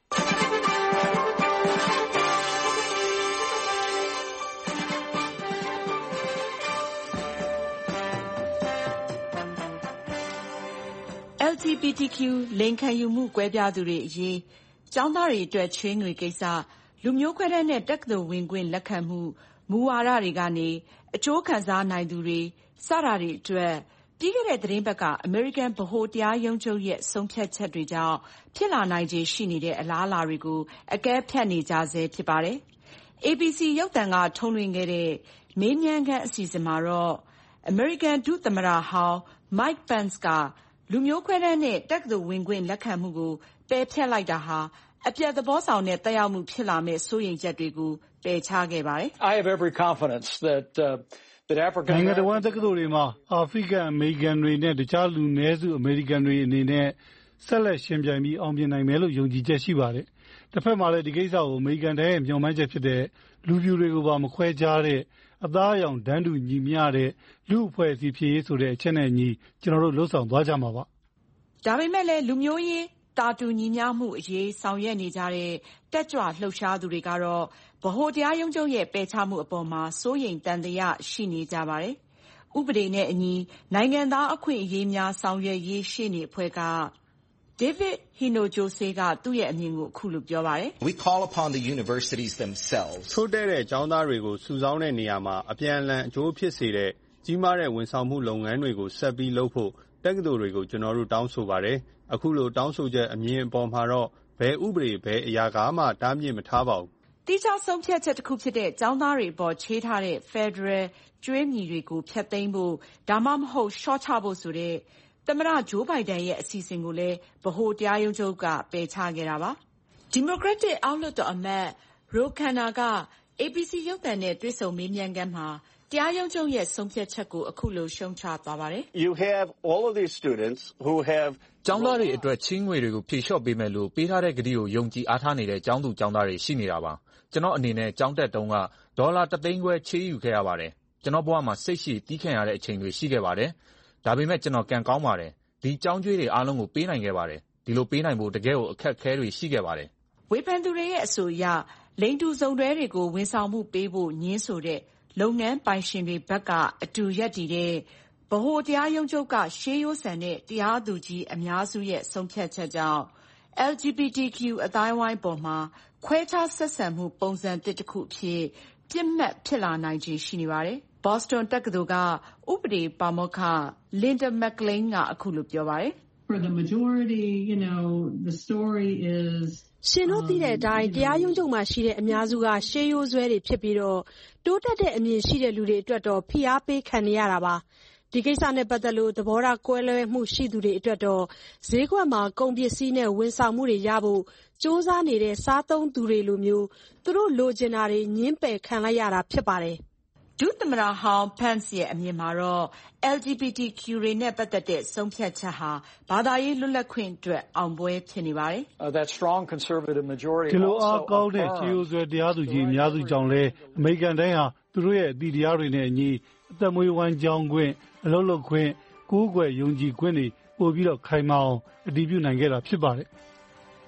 L G B T Q လိင်ခံယူမှုကွဲပြားသူတွေအရေး၊ကျောင်းသားတွေအတွက်ချေးငွေကိစ္စ၊လူမျိုးခွဲတမ်းနဲ့တက္ကသိုလ်ဝင်ခွင့်လက်ခံမှုမူဝါဒတွေကနေအကျိုးခံစားနိုင်သူတွေစတာတွေအတွက်ပြီးခဲ့တဲ့သတင်းပတ်ကအမေရိကန်ဗဟိုတရားရုံးချုပ်ရဲ့ဆုံးဖြတ်ချက်တွေကြောင့်ဖြစ်လာနိုင်ခြေရှိနေတဲ့အလားအလာတွေကိုအကဲဖြတ်နေကြဆဲဖြစ်ပါတယ်။ A B C ရုပ်သံကထုတ်လွှင့်ခဲ့တဲ့မေးမြန်းခန်းအစီအစဉ်မှာတော့အမေရိကန်ဒုသမ္မတဟောင်း Mike Pence ကလူမျိုးခွဲတမ်းနဲ့တက္ကသိုလ်ဝင်ခွင့်လက်ခံမှုကိုပယ်ဖျက်လိုက်တာဟာအပြတ်သဘောဆောင်တဲ့သက်ရောက်မှုဖြစ်လာမယ့်စိုးရိမ်ချက်တွေကိုပယ်ချခဲ့ပါတယ်။ I have every confidence that uh, that African နိုင်ငံတော်ဝန်တက္ကသိုလ်တွေမှာအာဖရိကန်အမေရိကန်တွေနဲ့တခြားလူနည်းစုအမေရိကန်တွေအနေနဲ့ဆက်လက်ရှင်ပြိုင်ပြီးအောင်မြင်နိုင်မယ်လို့ယုံကြည်ချက်ရှိပါတယ်။တစ်ဖက်မှာလည်းဒီကိစ္စကိုအမေရိကန်တိုင်းရဲ့မျှော်မှန်းချက်ဖြစ်တဲ့လူပြူတွေကိုပါမခွဲခြားတဲ့အသားအရောင်တန်းတူညီမျှတဲ့လူအဖွဲ့အစည်းဖြစ်ရေးဆိုတဲ့အချက်နဲ့ညီကျွန်တော်တို့လှုပ်ဆောင်သွားကြမှာပါ။ဒါပေမဲ့လည်းလူမျိုးရေးတာတူညီမျှမှုအရေးဆောင်ရွက်နေကြတဲ့တက်ကြွလှုပ်ရှားသူတွေကတော့ဗဟိုတရားရုံးချုပ်ရဲ့ပယ်ချမှုအပေါ်မှာစိုးရိမ်တန်တရားရှိနေကြပါတယ်။ဥပဒေနဲ့အညီနိုင်ငံသားအခွင့်အရေးများဆောင်ရွက်ရေးရှေ့နေအဖွဲ့က David Hinojosa ကသူ့ရဲ့အမြင်ကိုအခုလိုပြောပါတယ်။ We call upon the universities themselves ထို့တဲ့ကျောင်းသားတွေကိုစုဆောင်းတဲ့နေရာမှာအပြန်အလှန်အကျိုးဖြစ်စေတဲ့ကြီးမားတဲ့ဝန်ဆောင်မှုလုပ်ငန်းတွေကိုဆက်ပြီးလုပ်ဖို့တက္ကသိုလ်တွေကိုကျွန်တော်တို့တောင်းဆိုပါတယ်။အခုလိုတောင်းဆိုချက်အမြင်အပေါ်မှာတော့ဘယ်ဥပဒေဘယ်အရာကမှတားမြစ်မထားပါဘူး။တိကျဆုံးဖြတ်ချက်တစ်ခုဖြစ်တဲ့ကျောင်းသားတွေအပေါ်ချေးထားတဲ့ Federal ကျွေးမြီတွေကိုဖျက်သိမ်းဖို့ဒါမှမဟုတ်ရှော့ချဖို့ဆိုတဲ့သမ္မတဂျိုးဘိုင်ဒန်ရဲ့အစီအစဉ်ကိုလည်းဗဟိုတရားရုံးချုပ်ကပယ်ချခဲ့တာပါ။ Democratic အောက်လွှတ်တော်အမတ် Ro Khanna က A B C ရုပ်သံနဲ့တွေ့ဆုံမေးမြန်းခန်းမှာတရားရုံးချုပ်ရဲ့ဆုံးဖြတ်ချက်ကိုအခုလိုရှုံချသွားပါတယ်။ You have all of these students who have ကျောင်းသားတွေအတွက်ချေးငွေတွေကိုဖြေလျှော့ပေးမယ်လို့ပေးထားတဲ့ကတိကိုယုံကြည်အားထားနေတဲ့ကျောင်းသူကျောင်းသားတွေရှိနေတာပါ။ကျွန်တော်အနေနဲ့ကျောင်းတက်တုန်းကဒေါ်လာတစ်သိန်းခွဲချေးယူခဲ့ရပါတယ်။ကျွန်တော်ဘဝမှာစိတ်ရှည်တီးခံရတဲ့အချိန်တွေရှိခဲ့ပါတယ်။ဒါပေမဲ့ကျွန်တော်ကံကောင်းပါတယ်။ဒီကျောင်းကျွေးတွေအားလုံးကိုပေးနိုင်ခဲ့ပါတယ်။ဒီလိုပေးနိုင်ဖို့တကယ်ကိုအခက်အခဲတွေရှိခဲ့ပါတယ်။ဝေဖန်သူတွေရဲ့အဆိုအရလိင်တူစုံတွဲတွေကိုဝန်ဆောင်မှုပေးဖို့ညှင်းဆိုတဲ့လုပ်ငန်းပိုင်ရှင်တွေဘက်ကအတူရပ်တည်တဲ့ဗဟိုတရားရုံးချုပ်ကရှေးရိုးဆန်တဲ့တရားသူကြီးအများစုရဲ့ဆုံးဖြတ်ချက်ကြောင့် L G B T Q အသိုင်းအဝိုင်းပေါ်မှာခွဲခြားဆက်ဆံမှုပုံစံတစ်တစ်ခုအဖြစ်ပြစ်မှတ်ဖြစ်လာနိုင်ခြေရှိနေပါတယ်။ Boston တက္ကသိုလ်ကဥပဒေပါမောက္ခ Linda McLean ကအခုလိုပြောပါတယ်။ For the majority, you know, the story is ရှင်တို့သိတဲ့အတိုင်းတရားရုံးချုပ်မှာရှိတဲ့အများစုကရှေးရိုးဆွဲတွေဖြစ်ပြီးတော့တိုးတက်တဲ့အမြင်ရှိတဲ့လူတွေအတွက်တော့ဖိအားပေးခံနေရတာပါ။ဒီကိစ္စနဲ့ပတ်သက်လို့သဘောထားကွဲလွဲမှုရှိသူတွေအတွက်တော့ဈေးကွက်မှာကုန်ပစ္စည်းနဲ့ဝန်ဆောင်မှုတွေရဖို့စူးစမ်းနေတဲ့စားသုံးသူတွေလိုမျိုးသူတို့လိုချင်တာတွေငြင်းပယ်ခံလိုက်ရတာဖြစ်ပါတယ်။ဒုသမ္မတဟောင်း Pence ရဲ့အမြင်မှာတော့ L G B T Q တွေနဲ့ပတ်သက်တဲ့ဆုံးဖြတ်ချက်ဟာဘာသာရေးလွတ်လပ်ခွင့်အတွက်အောင်ပွဲဖြစ်နေပါတယ်။ That strong conservative majority ဒီလိုအားကောင်းတဲ့ခြေရိုးဆွဲတရားသူကြီးအများစုကြောင့်လဲအမေရိကန်တိုင်းဟာသူတို့ရဲ့အသီးတရားတွေနဲ့အညီအသက်မွေးဝမ်းကြောင်းခွင့်အလုပ်လုပ်ခွင့်ကိုးကွယ်ယုံကြည်ခွင့်တွေပို့ပြီးတော့ခိုင်မာအောင်အတည်ပြုနိုင်ခဲ့တာဖြစ်ပါတယ်။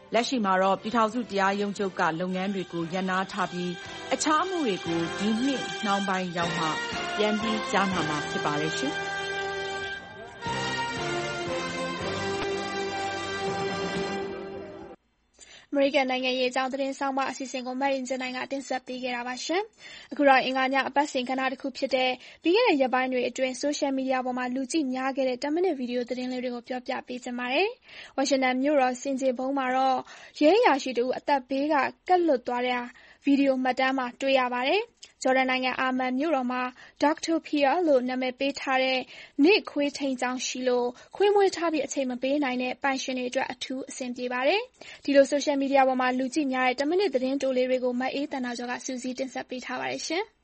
လက်ရှိမှာတော့ပြည်ထောင်စုတရားရုံးချုပ်ကလုပ်ငန်းတွေကိုရပ်နားထားပြီးအခြားအမှုတွေကိုဒီနှစ်နှောင်းပိုင်းရောက်မှပြန်ပြီးကြားနာမှာဖြစ်ပါတယ်ရှင်။အမေရိကန်နိုင်ငံရေးအကြောင်းသတင်းဆောင်းပါးအစီအစဉ်ကိုမရင်ကျနိုင်ကတင်ဆက်ပေးခဲ့တာပါရှင်။အခုတော့အင်္ဂါညအပတ်စဉ်ကဏ္ဍတစ်ခုဖြစ်တဲ့ပြီးခဲ့တဲ့ရက်ပိုင်းတွေအတွင်းဆိုရှယ်မီဒီယာပေါ်မှာလူကြည့်များခဲ့တဲ့ten minute ဗီဒီယိုသတင်းလေးတွေကိုပြောပြပေးချင်ပါတယ်။ဝါရှင်တန်မြို့တော်ဆင်ခြေဖုံးမှာတော့ရဲအရာရှိတဦးအသက်ဘေးကကပ်လွတ်သွားတဲ့ဗီဒီယိုမှတ်တမ်းမှာတွေ့ရပါတယ်။ဂျော်ဒန်နိုင်ငံအာမန်မြို့တော်မှာ Doctopia လို့နာမည်ပေးထားတဲ့နေ့ခွေးထိန်းကျောင်းရှိလို့ခွေးမွေးထားပြီးအချိန်မပေးနိုင်တဲ့ပိုင်ရှင်တွေအတွက်အထူးအဆင်ပြေပါတယ်။ဒီလိုဆိုရှယ်မီဒီယာပေါ်မှာလူကြည့်များတဲ့ten minute သတင်းတိုလေးတွေကိုမအေးသန္တာကျော်ကစူးစီးတင်ဆက်ပေးထားပါတယ်ရှင်။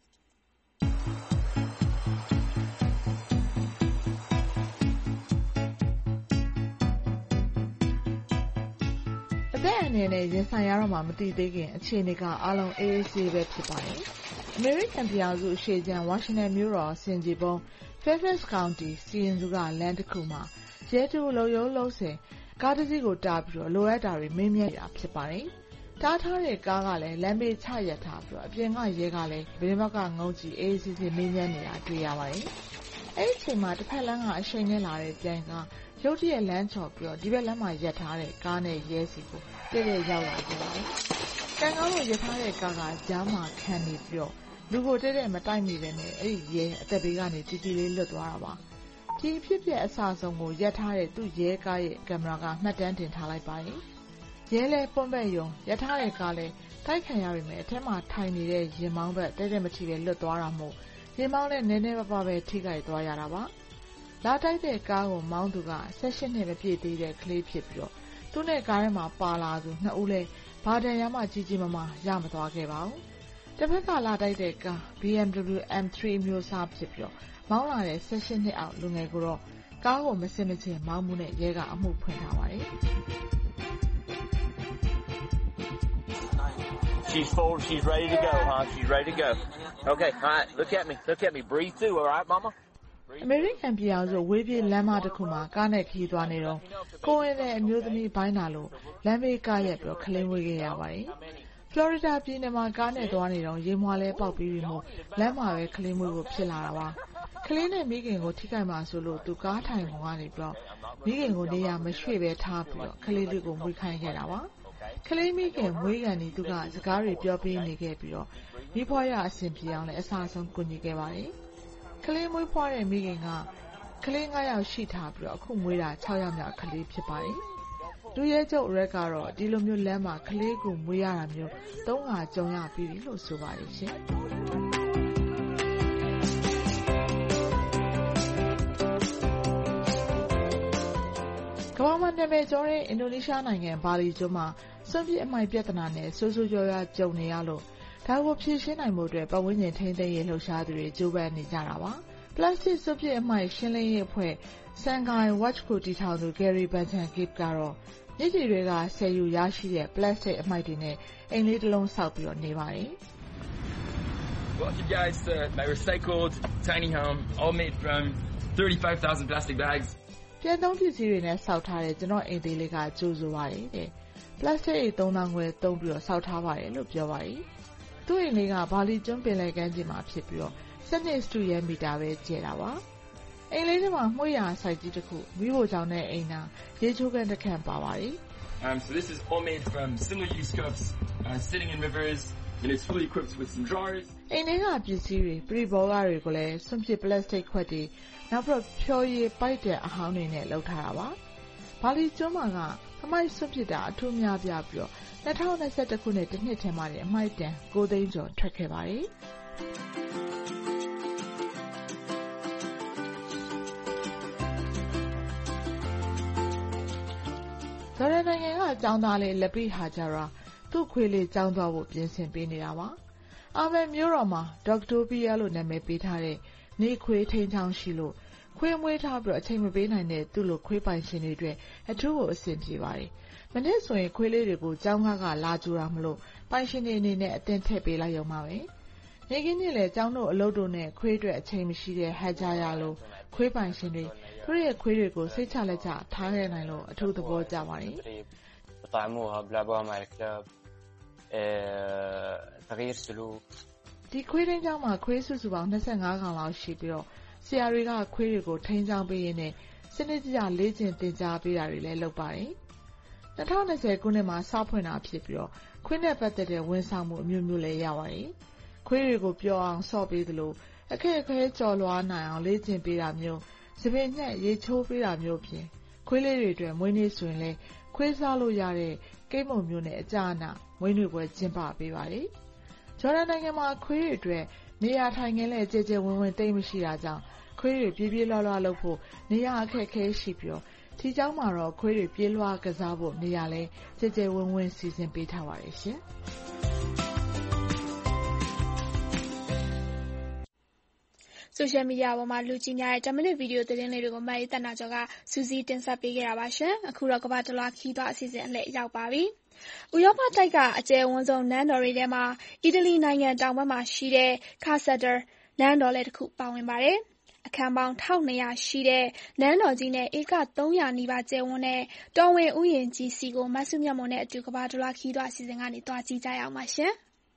အသက်အန္တရာယ်နဲ့ရင်ဆိုင်ရတော့မှမသိသေးခင်အခြေအနေကအားလုံးအေးအေးဆေးပဲဖြစ်ပါတယ်။အမေရိကန်ပြည်ထောင်စုအရှေ့ခြမ်းဝါရှင်တန်မြို့တော်ဆင်ခြေဖုံး Fairfax County စီရင်စုကလမ်းတစ်ခုမှာရဲတူလုံရုံးလုံးစဉ်ကားတစ်စီးကိုတားပြီးတော့လိုအပ်တာတွေမေးမြန်းနေတာဖြစ်ပါတယ်။တားထားတဲ့ကားကလည်းလမ်းဘေးချရပ်ထားပြီးတော့အပြင်ကရဲကလည်းဗင်းဘက်ကငုံကြည့်အေးအေးဆေးဆေးမေးမြန်းနေတာတွေ့ရပါတယ်။အဲ့ဒီအချိန်မှာတစ်ဖက်လမ်းကအရှိန်နဲ့လာတဲ့ကြိုင်ကရုတ်တရက်လမ်းချော်ပြီးတော့ဒီဘက်လမ်းမှာရပ်ထားတဲ့ကားနဲ့ရဲစီကိုတည့်တည့်ရောက်လာကြပါတယ်။ကံကောင်းလို့ရပ်ထားတဲ့ကားကကြားမှာခံနေပြီးတော့လူကိုတည့်တည့်မတိုက်မိပဲနဲ့အဲ့ဒီရဲအသက်ဘေးကနေတီတီလေးလွတ်သွားတာပါ။ဒီဖြစ်ပျက်အစဆုံးကိုရပ်ထားတဲ့သူ့ရဲကားရဲ့ကင်မရာကမှတ်တမ်းတင်ထားလိုက်ပါတယ်။ရဲလဲပွန့်ပဲ့ယုံရပ်ထားတဲ့ကားလဲတိုက်ခံရပြီမဲ့အထက်မှာထိုင်နေတဲ့ရင်မောင်းဘက်တည့်တည့်မထီပဲလွတ်သွားတာမို့ရင်မောင်းနဲ့နည်းနည်းပါးပါးပဲထိခိုက်သွားရတာပါ။လာတိုက်တဲ့ကားကိုမောင်းသူက၁၈နှစ်မပြည့်သေးတဲ့ကလေးဖြစ်ပြီးတော့သူ့နဲ့ကားထဲမှာပါလာသူနှစ်ဦးလဲဘာတန်ရမှကြီးကြီးမားမားရမသွားခဲ့ပါဘူး။တစ်ဖက်ကလာတိုက်တဲ့ကား B M W M three မျိုးစားဖြစ်ပြီးတော့မောင်းလာတဲ့၁၈နှစ်အောက်လူငယ်ကိုတော့ကားကိုမစင်မချင်မောင်းမှုနဲ့ရဲကအမှုဖွင့်ထားပါတယ်။ She's full. She's ready to go, huh? She's ready to go. Okay, all right. Look at me. Look at me. Breathe through, all right, Mama? အမေရိကန်ပြည်အောင်စုဝေးပြေးလမ်းမတစ်ခုမှာကားနဲ့ခီးသွားနေတော့ကိုယ်နဲ့အမျိုးသမီးဘိုင်းလာလို့လမ်းဘေးကားရက်ပြီးတော့ခလင်းဝေးခဲ့ရပါတယ်။ Florida ပြည်နယ်မှာကားနဲ့သွားနေတော့ရေမွှာလဲပေါက်ပြီးပြီမို့လမ်းမှာပဲခလင်းမွေးဖို့ဖြစ်လာတာပါ။ခလင်းနဲ့မိခင်ကိုထိခိုက်မှဆိုလို့သူကားထိုင်ကုန်ကနေပြီးတော့မိခင်ကိုနေရာမရွှေ့ပဲထားပြီးတော့ခလေးလေးကိုမွေးခိုင်းခဲ့တာပါ။ခလေးမိခင်မွေးကန်ဒီသူကစကားတွေပြောပေးနေခဲ့ပြီးတော့မိဖွားရအဆင်ပြေအောင်လည်းအစားဆုံးကူညီခဲ့ပါတယ်။ကလေးမွေးဖွားတဲ့မိခင်ကကလေး၅ယောက်ရှိထားပြီးတော့အခုမွေးတာ၆ယောက်မြောက်ကလေးဖြစ်ပါတယ်။လူရဲကျုပ်ရက်ကတော့ဒီလိုမျိုးလမ်းမှာကလေးကိုမွေးရတာမျိုးသုံးခါကြုံရပြီးပြီလို့ဆိုပါတယ်ရှင်။ကမ္ဘာမှာနာမည်ကျော်တဲ့အင်ဒိုနီးရှားနိုင်ငံဘာလီကျွန်းမှာစွန့်ပစ်အမှိုက်ပြဿနာနဲ့ဆိုးဆိုးရွားရွားကြုံနေရလို့ဒါကိုဖြေရှင်းနိုင်မှုအတွက်ပတ်ဝန်းကျင်ထိန်းသိမ်းရေးလှုပ်ရှားသူတွေကြိုးပမ်းနေကြတာပါ။ပလတ်စတစ်စွန့်ပစ်အမှိုက်ရှင်းလင်းရေးအဖွဲ့ Shanghai Watch ကိုတည်ထောင်သူ Gary Benton-Gibb ကတော့မြစ်ကြီးတွေကဆယ်ယူရရှိတဲ့ပလတ်စတစ်အမှိုက်တွေနဲ့အိမ်လေးတစ်လုံးဆောက်ပြီးတော့နေပါတယ်။ Welcome guys to my recycled tiny home, all made from thirty-five thousand plastic bags. ပြန်သုံးပစ္စည်းတွေနဲ့ဆောက်ထားတဲ့ကျွန်တော်အိမ်သေးလေးကကြိုးဆိုပါတယ်တဲ့။ပလတ်စတစ်အိမ်သုံးသောင်းခွဲသုံးပြီးတော့ဆောက်ထားပါတယ်လို့ပြောပါတယ်။သူ့အိမ်လေးကဘာလီကျွန်းပင်လယ်ကမ်းခြေမှာဖြစ်ပြီးတော့စနစ်စတူရဲမီတာပဲကျဲတာပါ။အိမ်လေးထဲမှာမှုရစိုက်ကြီးတစ်ခုမိဖို့ကြောင့်တဲ့အိမ်နာရေချိုးကန်တစ်ခန့်ပါပါတယ်။ Um so this is all made from single use cups uh, sitting in rivers and it's fully equipped with some drawers. အိမ်ထဲကပစ္စည်းတွေပရိဘောဂတွေကိုလည်းစွန့်ပစ်ပလတ်စတစ်ခွက်တွေနောက်ပြီးဖြောရည်ပိုက်တဲ့အဟောင်းတွေနဲ့လုပ်ထားတာပါ။ဘာလီကျွန်းမှာကအမိုက်စွန့်ပစ်တာအထူးများပြပြီးတော့၂၀၂၁ခုနှစ်တစ်နှစ်ထဲမှာအမိုက်တန်၉သိန်းကျော်ထွက်ခဲ့ပါတယ်။ဂျော်ဒန်နိုင်ငံကကျောင်းသားလေးလက်ပိဟာဂျာရာသူ့ခွေးလေးကျောင်းသွားဖို့ပြင်ဆင်ပေးနေတာပါ။အာမန်မြို့တော်မှာ Doctopia လို့နာမည်ပေးထားတဲ့နေခွေးထိန်းချောင်းရှိလို့ခွေးမွေးထားပြီးအချိန်မပေးနိုင်တဲ့သူ့လိုခွေးပိုင်ရှင်တွေအတွက်အထူးကိုအဆင်ပြေပါတယ်။မနေ့ဆိုရင်ခွေးလေးတွေကိုကျောင်းကားကလာကြူတာမလို့ပိုင်ရှင်တွေအနေနဲ့အတင်းထည့်ပေးလိုက်ရုံပါပဲ။နေကင်းကြီးလည်းကျောင်းတို့အလုပ်တို့နဲ့ခွေးအတွက်အချိန်မရှိတဲ့ဟဂျာယာလိုခွေးပိုင်ရှင်တွေသူတို့ရဲ့ခွေးတွေကိုစိတ်ချလက်ချထားခဲ့နိုင်လို့အထူးသဘောကျပါတယ်။ بطعموها بلعبوها مع الكلاب تغيير سلوك ဒီခွေးရင်းကျောင်းမှာခွေးစုစုပေါင်းtwenty-fiveကောင်လောက်ရှိပြီးတော့ဆရာတွေကခွေးတွေကိုထိန်းချောင်းပေးရင်းနဲ့စနစ်တကျလေ့ကျင့်သင်ကြားပေးတာတွေလည်းလုပ်ပါတယ်twenty twentyခုနှစ်မှာစဖွင့်တာဖြစ်ပြီးတော့ခွေးနဲ့ပတ်သက်တဲ့ဝန်ဆောင်မှုအမျိုးမျိုးလည်းရပါတယ်ခွေးတွေကိုပျော်အောင်ဆော့ပေးသလိုအခက်အခဲကြော်လွှားနိုင်အောင်လေ့ကျင့်ပေးတာမျိုးစပင်ညက်ရေချိုးပေးတာမျိုးဖြင့်ခွေးလေးတွေအတွက်မွေးနေ့ဆိုရင်လည်းခွေးစားလို့ရတဲ့ကိတ်မုံမျိုးနဲ့အကြအနမွေးနေ့ပွဲကျင်းပပေးပါတယ်ဂျော်ဒန်နိုင်ငံမှာခွေးတွေအတွက်နေရာထိုင်ခင်းလည်းကြဲကြဲဝင်းဝင်းတိတ်မရှိတာကြောင့်ခွေးတွေပြေးပြေးလွှားလွှားလုပ်ဖို့နေရာအခက်အခဲရှိပြီးတော့ဒီကျောင်းမှာတော့ခွေးတွေပြေးလွှားကစားဖို့နေရာလည်းကြဲကြဲဝင်းဝင်းစီစဉ်ပေးထားပါတယ်ရှင်ဆိုရှယ်မီဒီယာပေါ်မှာလူကြည့်များတဲ့ten minute ဗီဒီယိုသတင်းလေးတွေကိုမအေးတက်နာကျော်ကစူးစီးတင်ဆက်ပေးခဲ့တာပါရှင်အခုတော့ကမ္ဘာတလွှားခီးသွားအစီအစဉ်အလှည့်ရောက်ပါပြီဥရောပတိုက်ကအကျယ်ဝန်းဆုံးနန်းတော်တွေထဲမှာအီတလီနိုင်ငံတောင်ဘက်မှာရှိတဲ့ Caserta နန်းတော်လည်းတစ်ခုပါဝင်ပါတယ်အခန်းပေါင်းtwelve hundredရှိတဲ့နန်းတော်ကြီးနဲ့ဧကthree hundredနီးပါးကျယ်ဝန်းတဲ့တော်ဝင်ဥယျာဉ်ကြီးစီကိုမဆုမြတ်မွန်နဲ့အတူကမ္ဘာတလွှားခီးသွားအစီအစဉ်ကနေတွားကြည့်ကြရအောင်ပါရှင်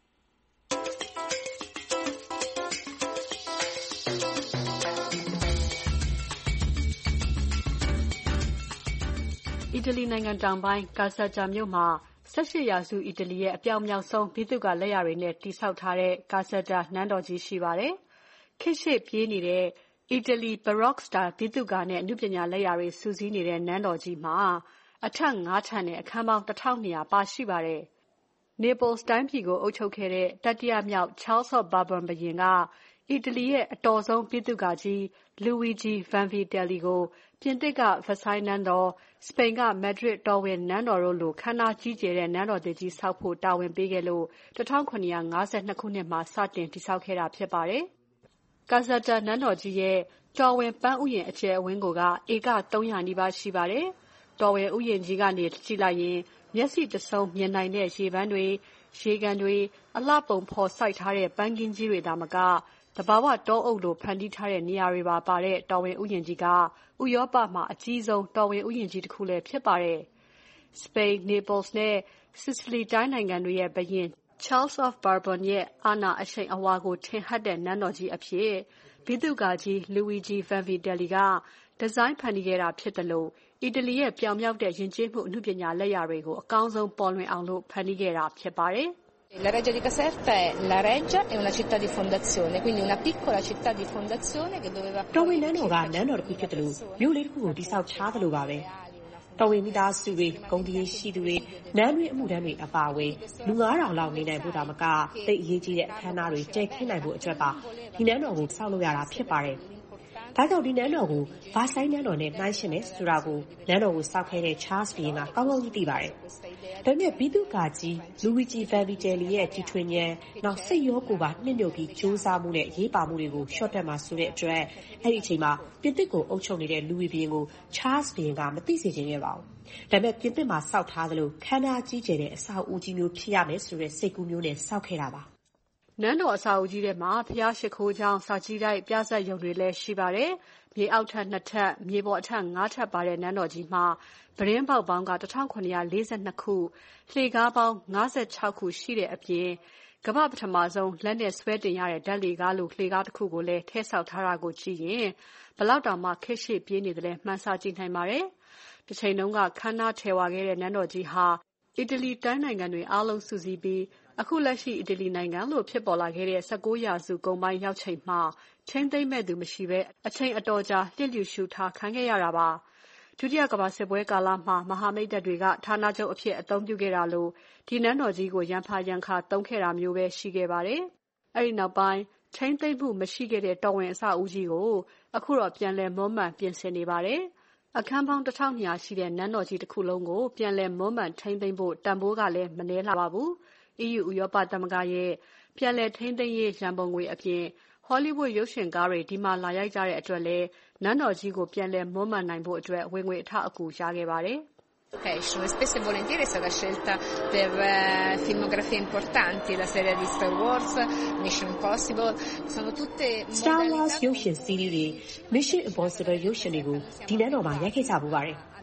အီတလီနိုင်ငံတောင်ပိုင်း Caserta မြို့မှာeighteenရာစုအီတလီရဲ့အပြောင်မြောက်ဆုံးဗိသုကာလက်ရာတွေနဲ့တည်ဆောက်ထားတဲ့ Caserta နန်းတော်ကြီးရှိပါတယ်။ခေတ်ရှေ့ပြေးနေတဲ့အီတလီ Baroque style ဗိသုကာနဲ့အနုပညာလက်ရာတွေစုစည်းနေတဲ့နန်းတော်ကြီးမှာအထပ်fiveထပ်နဲ့အခန်းပေါင်းtwelve hundredပါရှိပါတယ်။ Naples တိုင်းပြည်ကိုအုပ်ချုပ်ခဲ့တဲ့တတိယမြောက် Charles of Bourbon ဘုရင်ကအီတလီရဲ့အတော်ဆုံးဗိသုကာကြီး Luigi Vanvitelli ကိုပြင်သစ်က Versailles နန်းတော်၊စပိန်က Madrid တော်ဝင်နန်းတော်တို့လိုခမ်းနားကြီးကျယ်တဲ့နန်းတော်သစ်ကြီးဆောက်ဖို့တာဝန်ပေးခဲ့လို့seventeen fifty-twoခုနှစ်မှာစတင်တည်ဆောက်ခဲ့တာဖြစ်ပါတယ်။ Caserta နန်းတော်ကြီးရဲ့တော်ဝင်ပန်းဥယျာဉ်အကျယ်အဝန်းကိုကဧကthree hundredနီးပါးရှိပါတယ်။တော်ဝင်ဥယျာဉ်ကြီးကနေကြည့်လိုက်ရင်မျက်စိတဆုံးမြင်နိုင်တဲ့ရေပန်းတွေ၊ရေကန်တွေ၊အလှပုံဖော်စိုက်ထားတဲ့ပန်းခင်းကြီးတွေသာမကသဘာဝတောအုပ်လိုဖန်တီးထားတဲ့နေရာတွေပါပါတဲ့တော်ဝင်ဥယျာဉ်ကြီးကဥရောပမှာအကြီးဆုံးတော်ဝင်ဥယျာဉ်ကြီးတစ်ခုလည်းဖြစ်ပါတယ်။ စပိန်၊နေပိုလ်နဲ့ဆီစလီတိုင်းနိုင်ငံတွေရဲ့ဘုရင် Charles of Bourbon ရဲ့အာဏာအရှိန်အဝါကိုထင်ဟပ်တဲ့နန်းတော်ကြီးအဖြစ်ဗိသုကာကြီး Luigi Vanvitelli ကဒီဇိုင်းဖန်တီးခဲ့တာဖြစ်တယ်လို့အီတလီရဲ့ပြောင်မြောက်တဲ့ယဉ်ကျေးမှုအနုပညာလက်ရာတွေကိုအကောင်းဆုံးပေါ်လွင်အောင်လို့ဖန်တီးခဲ့တာဖြစ်ပါတယ်။ La Reggia di Caserta è la Reggia è una città di fondazione, quindi una piccola città di fondazione che doveva တော်ဝင်နန်းတော်ကနန်းတော်တစ်ခုဖြစ်တယ်လို့မြို့လေးတစ်ခုကိုတိဆောက်ထားတယ်လို့ပါပဲတော်ဝင်မိသားစုတွေဂုဏ်တရေရှိသူတွေနန်းတွင်းအမှုထမ်းတွေအပါအဝင်လူfive thousandလောက်နေနိုင်ဖို့ဒါမကသိအရေးကြီးတဲ့အခမ်းအနားတွေတည်ခင်းနိုင်ဖို့အတွက်ပါဒီနန်းတော်ကိုဆောက်လုပ်ရတာဖြစ်ပါတယ်ဒါကြောင့်ဒီနန်းတော်ကို Versailles နန်းတော်နဲ့နှိုင်းယှဉ်တယ်ဆိုတာကိုနန်းတော်ကိုစောက်ခဲ့တဲ့ Charles ဘုရင်ကကောင်းကောင်းသိပါတယ်။ဒါပေမဲ့ဗိသုကာကြီး Luigi Vanvitelli ရဲ့ကြီးထွင်ဉာဏ်နောက်စိတ်ရောကိုယ်ပါနှိမ့်ညွတ်ပြီးကြိုးစားမှုနဲ့အရေးပါမှုတွေကိုရှော့တက်မှာဆိုတဲ့အတွက်အဲ့ဒီအချိန်မှာပြင်သစ်ကိုအုပ်ချုပ်နေတဲ့လူဝီဘုရင်ကို Charles ဘုရင်ကမသိစေချင်ခဲ့ပါဘူး။ဒါပေမဲ့ပြင်သစ်မှာစောက်ထားသလိုခမ်းနားကြီးကျယ်တဲ့အဆောက်အဦကြီးမျိုးဖြစ်ရမယ်ဆိုတဲ့စိတ်ကူးမျိုးနဲ့စောက်ခဲ့တာပါ။နန်းတော်အဆောက်အဦကြီးထဲမှာဘုရားရှိခိုးကျောင်း၊စာကြည့်တိုက်၊ပြဇာတ်ရုံတွေလည်းရှိပါတယ်။မြေအောက်ထပ်twoထပ်၊မြေပေါ်အထပ်fiveထပ်ပါတဲ့နန်းတော်ကြီးမှာပြတင်းပေါက်ပေါင်းကseventeen forty-fourခု၊လှေကားပေါင်းfifty-sixခုရှိတဲ့အပြင်ကမ္ဘာ့ပထမဆုံးလက်နဲ့ဆွဲတင်ရတဲ့ဓာတ်လှေကားလိုလှေကားတစ်ခုကိုလည်းထည့်ဆောက်ထားတာကိုကြည့်ရင်ဘယ်လောက်တောင်မှခေတ်ရှေ့ပြေးနေသလဲမှန်းဆကြည့်နိုင်ပါတယ်။တစ်ချိန်တုန်းကခမ်းနားထည်ဝါခဲ့တဲ့နန်းတော်ကြီးဟာအီတလီတိုင်းနိုင်ငံတွေအားလုံးစုစည်းပြီးအခုလက်ရှိအီတလီနိုင်ငံလို့ဖြစ်ပေါ်လာခဲ့တဲ့nineteenရာစုကုန်ပိုင်းရောက်ချိန်မှာထိမ့်သိမ့်မဲ့သူမရှိဘဲအချိန်အတော်ကြာလျစ်လျူရှုထားခံခဲ့ရတာပါဒုတိယကမ္ဘာစစ်ပွဲကာလမှာမဟာမိတ်တပ်တွေကဌာနချုပ်အဖြစ်အသုံးပြုခဲ့တာလို့ဒီနန်းတော်ကြီးကိုရန်ဖာရန်ခါသုံးခဲ့တာမျိုးပဲရှိခဲ့ပါတယ်အဲဒီနောက်ပိုင်းထိမ့်သိမ့်မှုမရှိခဲ့တဲ့တော်ဝင်အဆောက်အဦကြီးကိုအခုတော့ပြန်လည်မွမ်းမံပြင်ဆင်နေပါတယ်အခန်းပေါင်းtwelve hundredရှိတဲ့နန်းတော်ကြီးတစ်ခုလုံးကိုပြန်လည်မွမ်းမံထိမ့်သိမ့်ဖို့တန်ဖိုးကလည်းမနည်းလှပါဘူးE U ဥရောပသမဂ္ဂရဲ့ပြန်လည်ထိန်းသိမ်းရေးရန်ပုံငွေအပြင် Hollywood ရုပ်ရှင်ကားတွေဒီမှာလာရိုက်ကြတဲ့အတွက်လည်းနန်းတော်ကြီးကိုပြန်လည်မွမ်းမံနိုင်ဖို့အတွက်ဝင်ငွေအထောက်အကူရခဲ့ပါတယ် E spesso e volentieri è stata scelta per uh, filmografie importanti, la serie di Star Wars, Mission Impossible, sono tutte Star Wars ရုပ်ရှင်စီးရီးတွေ Mission Impossible ရုပ်ရှင်တွေကိုဒီနန်းတော်မှာရိုက်ခဲ့ကြပူပါတယ်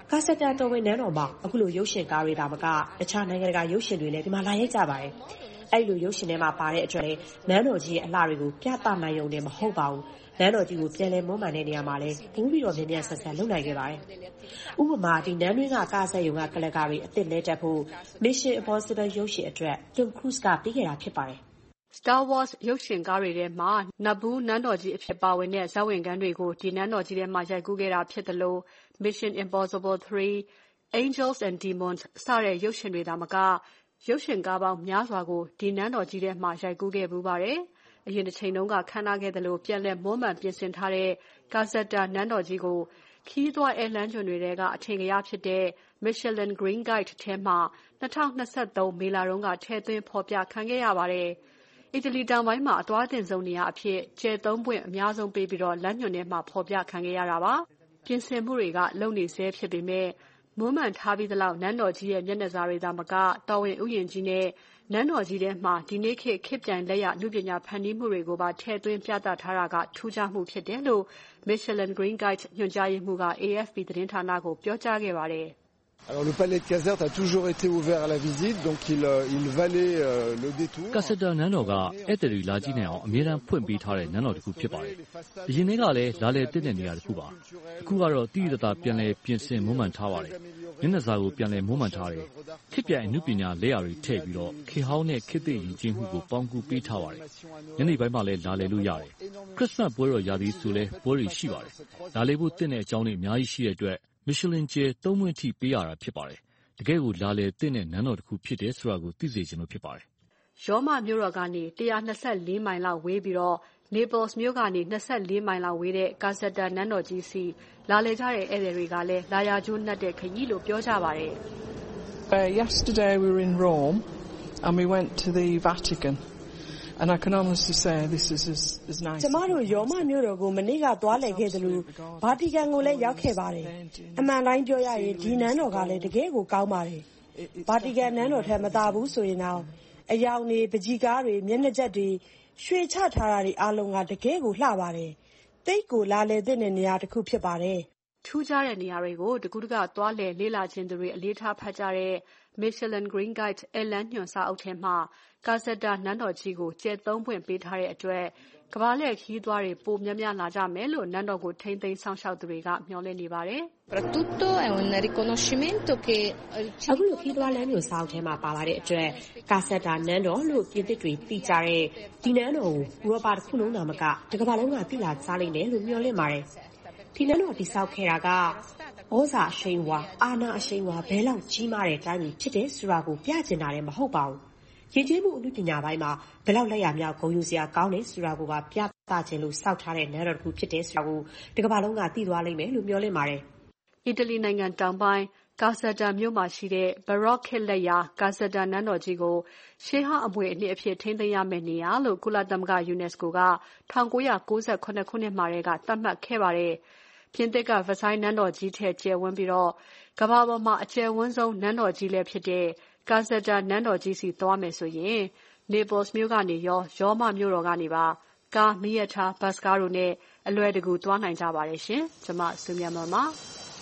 ကာဆက်တာတော်ဝင်နန်းတော်မှာအခုလိုရုပ်ရှင်ကားတွေဒါမကတခြားနိုင်ငံတကာရုပ်ရှင်တွေလည်းဒီမှာလာရိုက်ကြပါတယ်။အဲ့လိုရုပ်ရှင်ထဲမှာပါတဲ့အတွက်လည်းနန်းတော်ကြီးရဲ့အလှတွေကိုပြသနိုင်ရုံနဲ့မဟုတ်ပါဘူး။နန်းတော်ကြီးကိုပြန်လည်မွမ်းမံတဲ့နေရာမှာလည်းပိုပြီးတော့မြန်မြန်ဆန်ဆန်လုပ်နိုင်ခဲ့ပါတယ်။ဥပမာဒီနန်းတွင်းကကားဆက်ရုံကကလကာတွေအသစ်လဲတက်ဖို့ Mission Impossible ရုပ်ရှင်အတွက် Tom Cruise ကပြီးခဲ့တာဖြစ်ပါတယ်။ Star Wars ရုပ်ရှင်ကားတွေထဲမှာ Naboo နန်းတော်ကြီးအဖြစ်ပါဝင်တဲ့ဇာတ်ဝင်ခန်းတွေကိုဒီနန်းတော်ကြီးထဲမှာရိုက်ကူးခဲ့တာဖြစ်သလို Mission Impossible three, Angels and Demons စတဲ့ရုပ်ရှင်တွေသာမကရုပ်ရှင်ကားပေါင်းများစွာကိုဒီနန်းတော်ကြီးထဲမှာရိုက်ကူးခဲ့ပူပါတယ်။အရင်တစ်ချိန်တုန်းကခမ်းနားခဲ့သလိုပြန်လည်မွမ်းမံပြင်ဆင်ထားတဲ့ Caseta နန်းတော်ကြီးကိုခီးသွွားအဲလန်းကျွန်းတွေထဲကအထင်ကရဖြစ်တဲ့ Michelin Green Guide ထဲမှာ၂၀၂၃မေလတုန်းကထည့်သွင်းဖော်ပြခံခဲ့ရပါတယ်။အီတလီတောင်ပိုင်းမှာအသွားတင်ဆုံးနေရာအဖြစ်ကျယ်သုံးပွင့်အများဆုံးပေးပြီးတော့လမ်းညွှန်ထဲမှာဖော်ပြခံခဲ့ရတာပါ။ပြင်ဆင်မှုတွေကလုပ်နေဆဲဖြစ်ပေမဲ့မွမ်းမံထားပြီးသလောက်နန်းတော်ကြီးရဲ့မျက်နှာစာတွေသာမကတော်ဝင်ဥယျာဉ်ကြီးနဲ့နန်းတော်ကြီးထဲမှာဒီနေ့ခေတ်ခေတ်ပြိုင်လက်ရလူပညာဖန်တီးမှုတွေကိုပါထည့်သွင်းပြသထားတာကထူးခြားမှုဖြစ်တယ်လို့ Michelin Green Guide ညွှန်ကြားရေးမှူးက A F P သတင်းဌာနကိုပြောကြားခဲ့ပါတယ်။ Alors le palais de Caserte a toujours été ouvert à la visite, donc il, il valait euh, le détour. Caseta နန်းတော်ကဧည့်သည်တွေလာကြည့်နိုင်အောင်အမြဲတမ်းဖွင့်ပေးထားတဲ့နန်းတော်တစ်ခုဖြစ်ပါတယ်။အရင်ကလည်းလာလေသင့်တဲ့နေရာတစ်ခုပါ။အခုကတော့တိတိတသားပြန်လည်ပြင်ဆင်မွမ်းမံထားပါတယ်။မျက်နှာစာကိုပြန်လည်မွမ်းမံထားတယ်။ခေတ်ပြိုင်အမှုပညာလက်ရာတွေထည့်ပြီးတော့ခေဟောင်းနဲ့ခေတ်သစ်ယဉ်ကျေးမှုကိုပေါင်းကူးပေးထားပါတယ်။ညနေပိုင်းမှာလည်းလာလေလို့ရတယ်။ခရစ်စမတ်ပွဲတော်ရာသီဆိုလဲပွဲတွေရှိပါတယ်။လာလေဖို့တင့်တဲ့အကြောင်းတွေအများကြီးရှိတဲ့အတွက်Michelin ကျယ်သုံးပွင့်ထိပေးရတာဖြစ်ပါတယ်။တကယ်ကိုလာလေတင့်တဲ့နန်းတော်တစ်ခုဖြစ်တယ်ဆိုတာကိုသိစေချင်လို့ဖြစ်ပါတယ်။ရောမမြို့တော်ကနေone hundred twenty-fourမိုင်လောက်ဝေးပြီးတော့ Naples မြို့ကနေtwenty-fourမိုင်လောက်ဝေးတဲ့ Caseta နန်းတော်ကြီးစီလာလေကြတဲ့ဧည့်သည်တွေကလည်းလာရာကျိုးနှက်တဲ့ခရီးလို့ပြောကြပါတယ်။ Yesterday we were in Rome and we went to the Vatican.And I can honestly say this is as, as nice. ကျမတို့ရောမမြို့တော်ကိုမနေ့ကသွားလည်ခဲ့သလိုဗာတီကန်ကိုလည်းရောက်ခဲ့ပါတယ်။အမှန်တိုင်းပြောရရင်ဒီနန်းတော်ကလည်းတကယ်ကိုကောင်းပါတယ်။ဗာတီကန်နန်းတော်ထက်မသာဘူးဆိုရင်တော့အယောင်တွေပကြီးကားတွေမျက်နှာကျက်တွေရွှေချထားတာတွေအားလုံးကတကယ်ကိုလှပါတယ်။တိတ်ကိုလာလည်တဲ့နေရာတစ်ခုဖြစ်ပါတယ်။ထူးခြားတဲ့နေရာတွေကိုတကူးတကသွားလည်လေ့လာခြင်းသူတွေအလေးထားဖတ်ကြတဲ့ Michelin Green Guide အဲလန်းညွှန်စာအုပ်ထဲမှာCaseta နန်းတော်ကြီးကိုကျယ်သုံးပွင့်ပေးထားတဲ့အတွက်ကမ္ဘာလှည့်ခရီးသွားတွေပိုများများလာကြမယ်လို့နန်းတော်ကိုထိန်းသိမ်းစောင့်ရှောက်သူတွေကမျှော်လင့်နေပါတယ်။ Soprattutto è un riconoscimento che အခုလိုခရီးသွားလမ်းညွှန်စာအုပ်ထဲမှာပါလာတဲ့အတွက် Caseta နန်းတော်လို့ပြင်သစ်တွေသိကြတဲ့ဒီနန်းတော်ကိုဥရောပတစ်ခုလုံးသာမကတကမ္ဘာလုံးကသိလာကြလိမ့်မယ်လို့မျှော်လင့်ပါတယ်။ဒီနန်းတော်တည်ဆောက်ခဲ့တာကဩဇာအရှိန်အဝါအာဏာအရှိန်အဝါဘယ်လောက်ကြီးမားတဲ့တိုင်းပြည်ဖြစ်တယ်ဆိုတာကိုပြကျင်တာလည်းမဟုတ်ပါဘူး။ယဉ်ကျေးမှုအမှုပညာပိုင်းမှာဘယ်လောက်လက်ရမြောက်ဂုဏ်ယူစရာကောင်းတယ်ဆိုတာကိုပါပြသခြင်းလို့စောက်ထားတဲ့နန်းတော်တစ်ခုဖြစ်တယ်ဆိုတာကိုတကမ္ဘာလုံးကသိသွားလိမ့်မယ်လို့မျှော်လင့်ပါတယ်။အီတလီနိုင်ငံတောင်ပိုင်း Caseta မြို့မှာရှိတဲ့ Baroque ခေတ်လက်ရာ Caseta နန်းတော်ကြီးကိုရှေးဟောင်းအမွေအနှစ်အဖြစ်ထိန်းသိမ်းရမယ့်နေရာလို့ကုလသမဂ္ဂ UNESCO ကnineteen ninety-sevenခုနှစ်မှာတည်းကသတ်မှတ်ခဲ့ပါတယ်။ပြင်သစ်က Versailles နန်းတော်ကြီးထက်ကျယ်ဝန်းပြီးတော့ကမ္ဘာပေါ်မှာအကျယ်ဝန်းဆုံးနန်းတော်ကြီးလည်းဖြစ်တဲ့Caseta နန်းတော်ကြီးစီသွားမယ်ဆိုရင် Naples မြို့ကနေရောရောမမြို့တော်ကနေပါကားမီးရထားဘတ်စ်ကားတို့နဲ့အလွယ်တကူသွားနိုင်ကြပါတယ်ရှင်။ကျွန်မစုမြတ်မပါ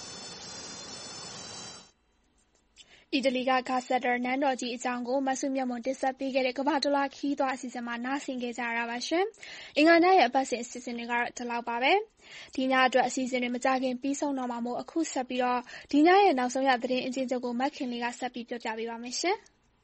အီတလီက Caseta နန်းတော်ကြီးအကြောင်းကိုမဆုမြတ်မွန်တင်ဆက်ပေးခဲ့တဲ့ကမ္ဘာတလွှားခီးသွွားအစီအစဉ်မှာနားဆင်ခဲ့ကြရတာပါရှင်။အင်္ဂါနေ့ရဲ့အပတ်စဉ်အစီအစဉ်တွေကတော့ဒီလောက်ပါပဲ။ဒီညအတွက်အစီအစဉ်တွေမကြခင်ပြီးဆုံးတော့မှာမို့အခုဆက်ပြီးတော့ဒီညရဲ့နောက်ဆုံးရသတင်းအကျဉ်းချုပ်ကိုမက်ခင်လေးကဆက်ပြီးပြောပြပေးပါမယ်ရှင်။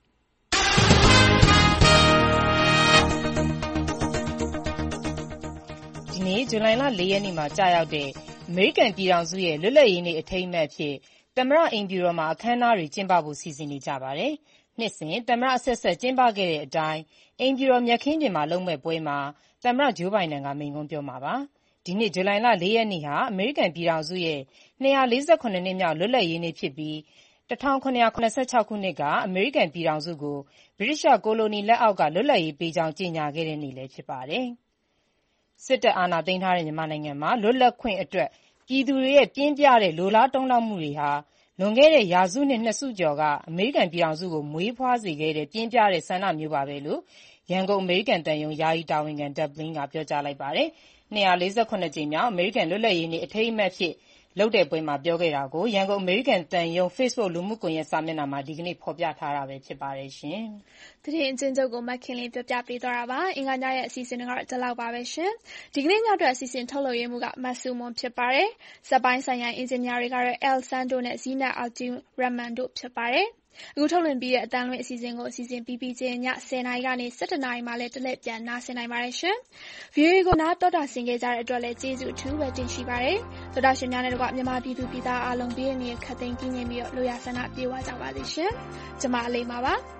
ဒီနေ့ဇူလိုင်လ၄ရက်နေ့မှာကြာရောက်တဲ့အမေရိကန်ပြည်ထောင်စုရဲ့လွတ်လပ်ရေးနေ့အထိမ်းအမှတ်အဖြစ်သမ္မတအိမ်ဖြူတော်မှာအခမ်းအနားတွေကျင်းပဖို့စီစဉ်နေကြပါတယ်။နှစ်စဉ်သမ္မတအဆက်ဆက်ကျင်းပခဲ့တဲ့အတိုင်းအိမ်ဖြူတော်မြက်ခင်းပြင်မှာလုပ်မယ့်ပွဲမှာသမ္မတဂျိုးဘိုင်ဒန်ကမိန့်ခွန်းပြောမှာပါ။ဒီနှစ်ဇူလိုင်လ၄ရက်နေ့ဟာအမေရိကန်ပြည်ထောင်စုရဲ့၂၄၇နှစ်မြောက်လွတ်လပ်ရေးနေ့ဖြစ်ပြီး၁၇၇၆ခုနှစ်ကအမေရိကန်ပြည်ထောင်စုကိုဗြိတိသျှကိုလိုနီလက်အောက်ကလွတ်လပ်ရေးပေးကြောင်းကြေညာခဲ့တဲ့နေ့လည်းဖြစ်ပါတယ်။စစ်တပ်အာဏာသိမ်းထားတဲ့မြန်မာနိုင်ငံမှာလွတ်လပ်ခွင့်အတွက်ပြည်သူတွေရဲ့ပြင်းပြတဲ့လိုလားတုန်းလှောက်မှုတွေဟာလွန်ခဲ့တဲ့ရာစုနှစ်နှစ်စုကျော်ကအမေရိကန်ပြည်ထောင်စုကိုမွေးဖွားစေခဲ့တဲ့ပြင်းပြတဲ့ဆန္ဒမျိုးပါပဲလို့ရန်ကုန်အမေရိကန်သံရုံးယာယီတာဝန်ခံ Deb Lin ကပြောကြားလိုက်ပါတယ်။၂၄၇ကြိမ်မြောက်အမေရိကန်လွတ်လပ်ရေးနေ့အထိမ်းအမှတ်အဖြစ်လုပ်တဲ့ပွဲမှာပြောခဲ့တာကိုရန်ကုန်အမေရိကန်သံရုံး Facebook လူမှုကွန်ရက်စာမျက်နှာမှာဒီကနေ့ဖော်ပြထားတာပဲဖြစ်ပါတယ်ရှင်။သတင်းအချင်းချုပ်ကိုမခင်လေးပြောပြပေးသွားတာပါ။အင်္ဂါညရဲ့အစီအစဉ်တွေကတော့ဒီလောက်ပါပဲရှင်။ဒီကနေ့ညအတွက်အစီအစဉ်ထုတ်လုပ်ရမှုကမဆုမွန်ဖြစ်ပါတယ်။ဇက်ပိုင်းဆိုင်ရာအင်ဂျင်နီယာတွေကတော့ El Santo နဲ့ Zina Altin Rahman တို့ဖြစ်ပါတယ်။အခုထုတ်လွှင့်ပြီးတဲ့အတန်းလွှင့်အစီအစဉ်ကိုအစီအစဉ်ပြီးပြီးချင်းညဆယ်နာရီကနေဆယ့်တစ်နာရီမှလည်းတလက်ပြန်နားဆင်နိုင်ပါတယ်ရှင်။ VOA ကိုနားတော်တာဆင်ခဲ့ကြတဲ့အတွက်လည်းကျေးဇူးအထူးပဲတင်ရှိပါတယ်။တော်တာရှင်များနဲ့တော့မြန်မာပြည်သူပြည်သားအားလုံးဘေးအနေနဲ့ခတ်သိမ်းကင်းပြီးတော့လိုရာဆန္ဒပြေဝကြပါစေရှင်။ကျွန်မအလေးပါပါ။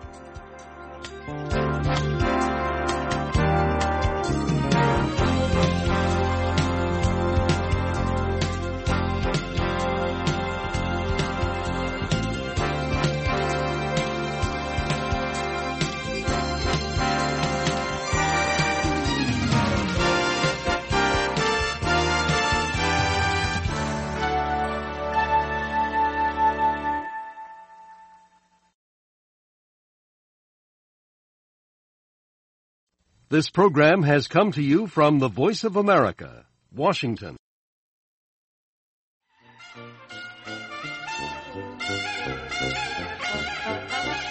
This program has come to you from the Voice of America, Washington.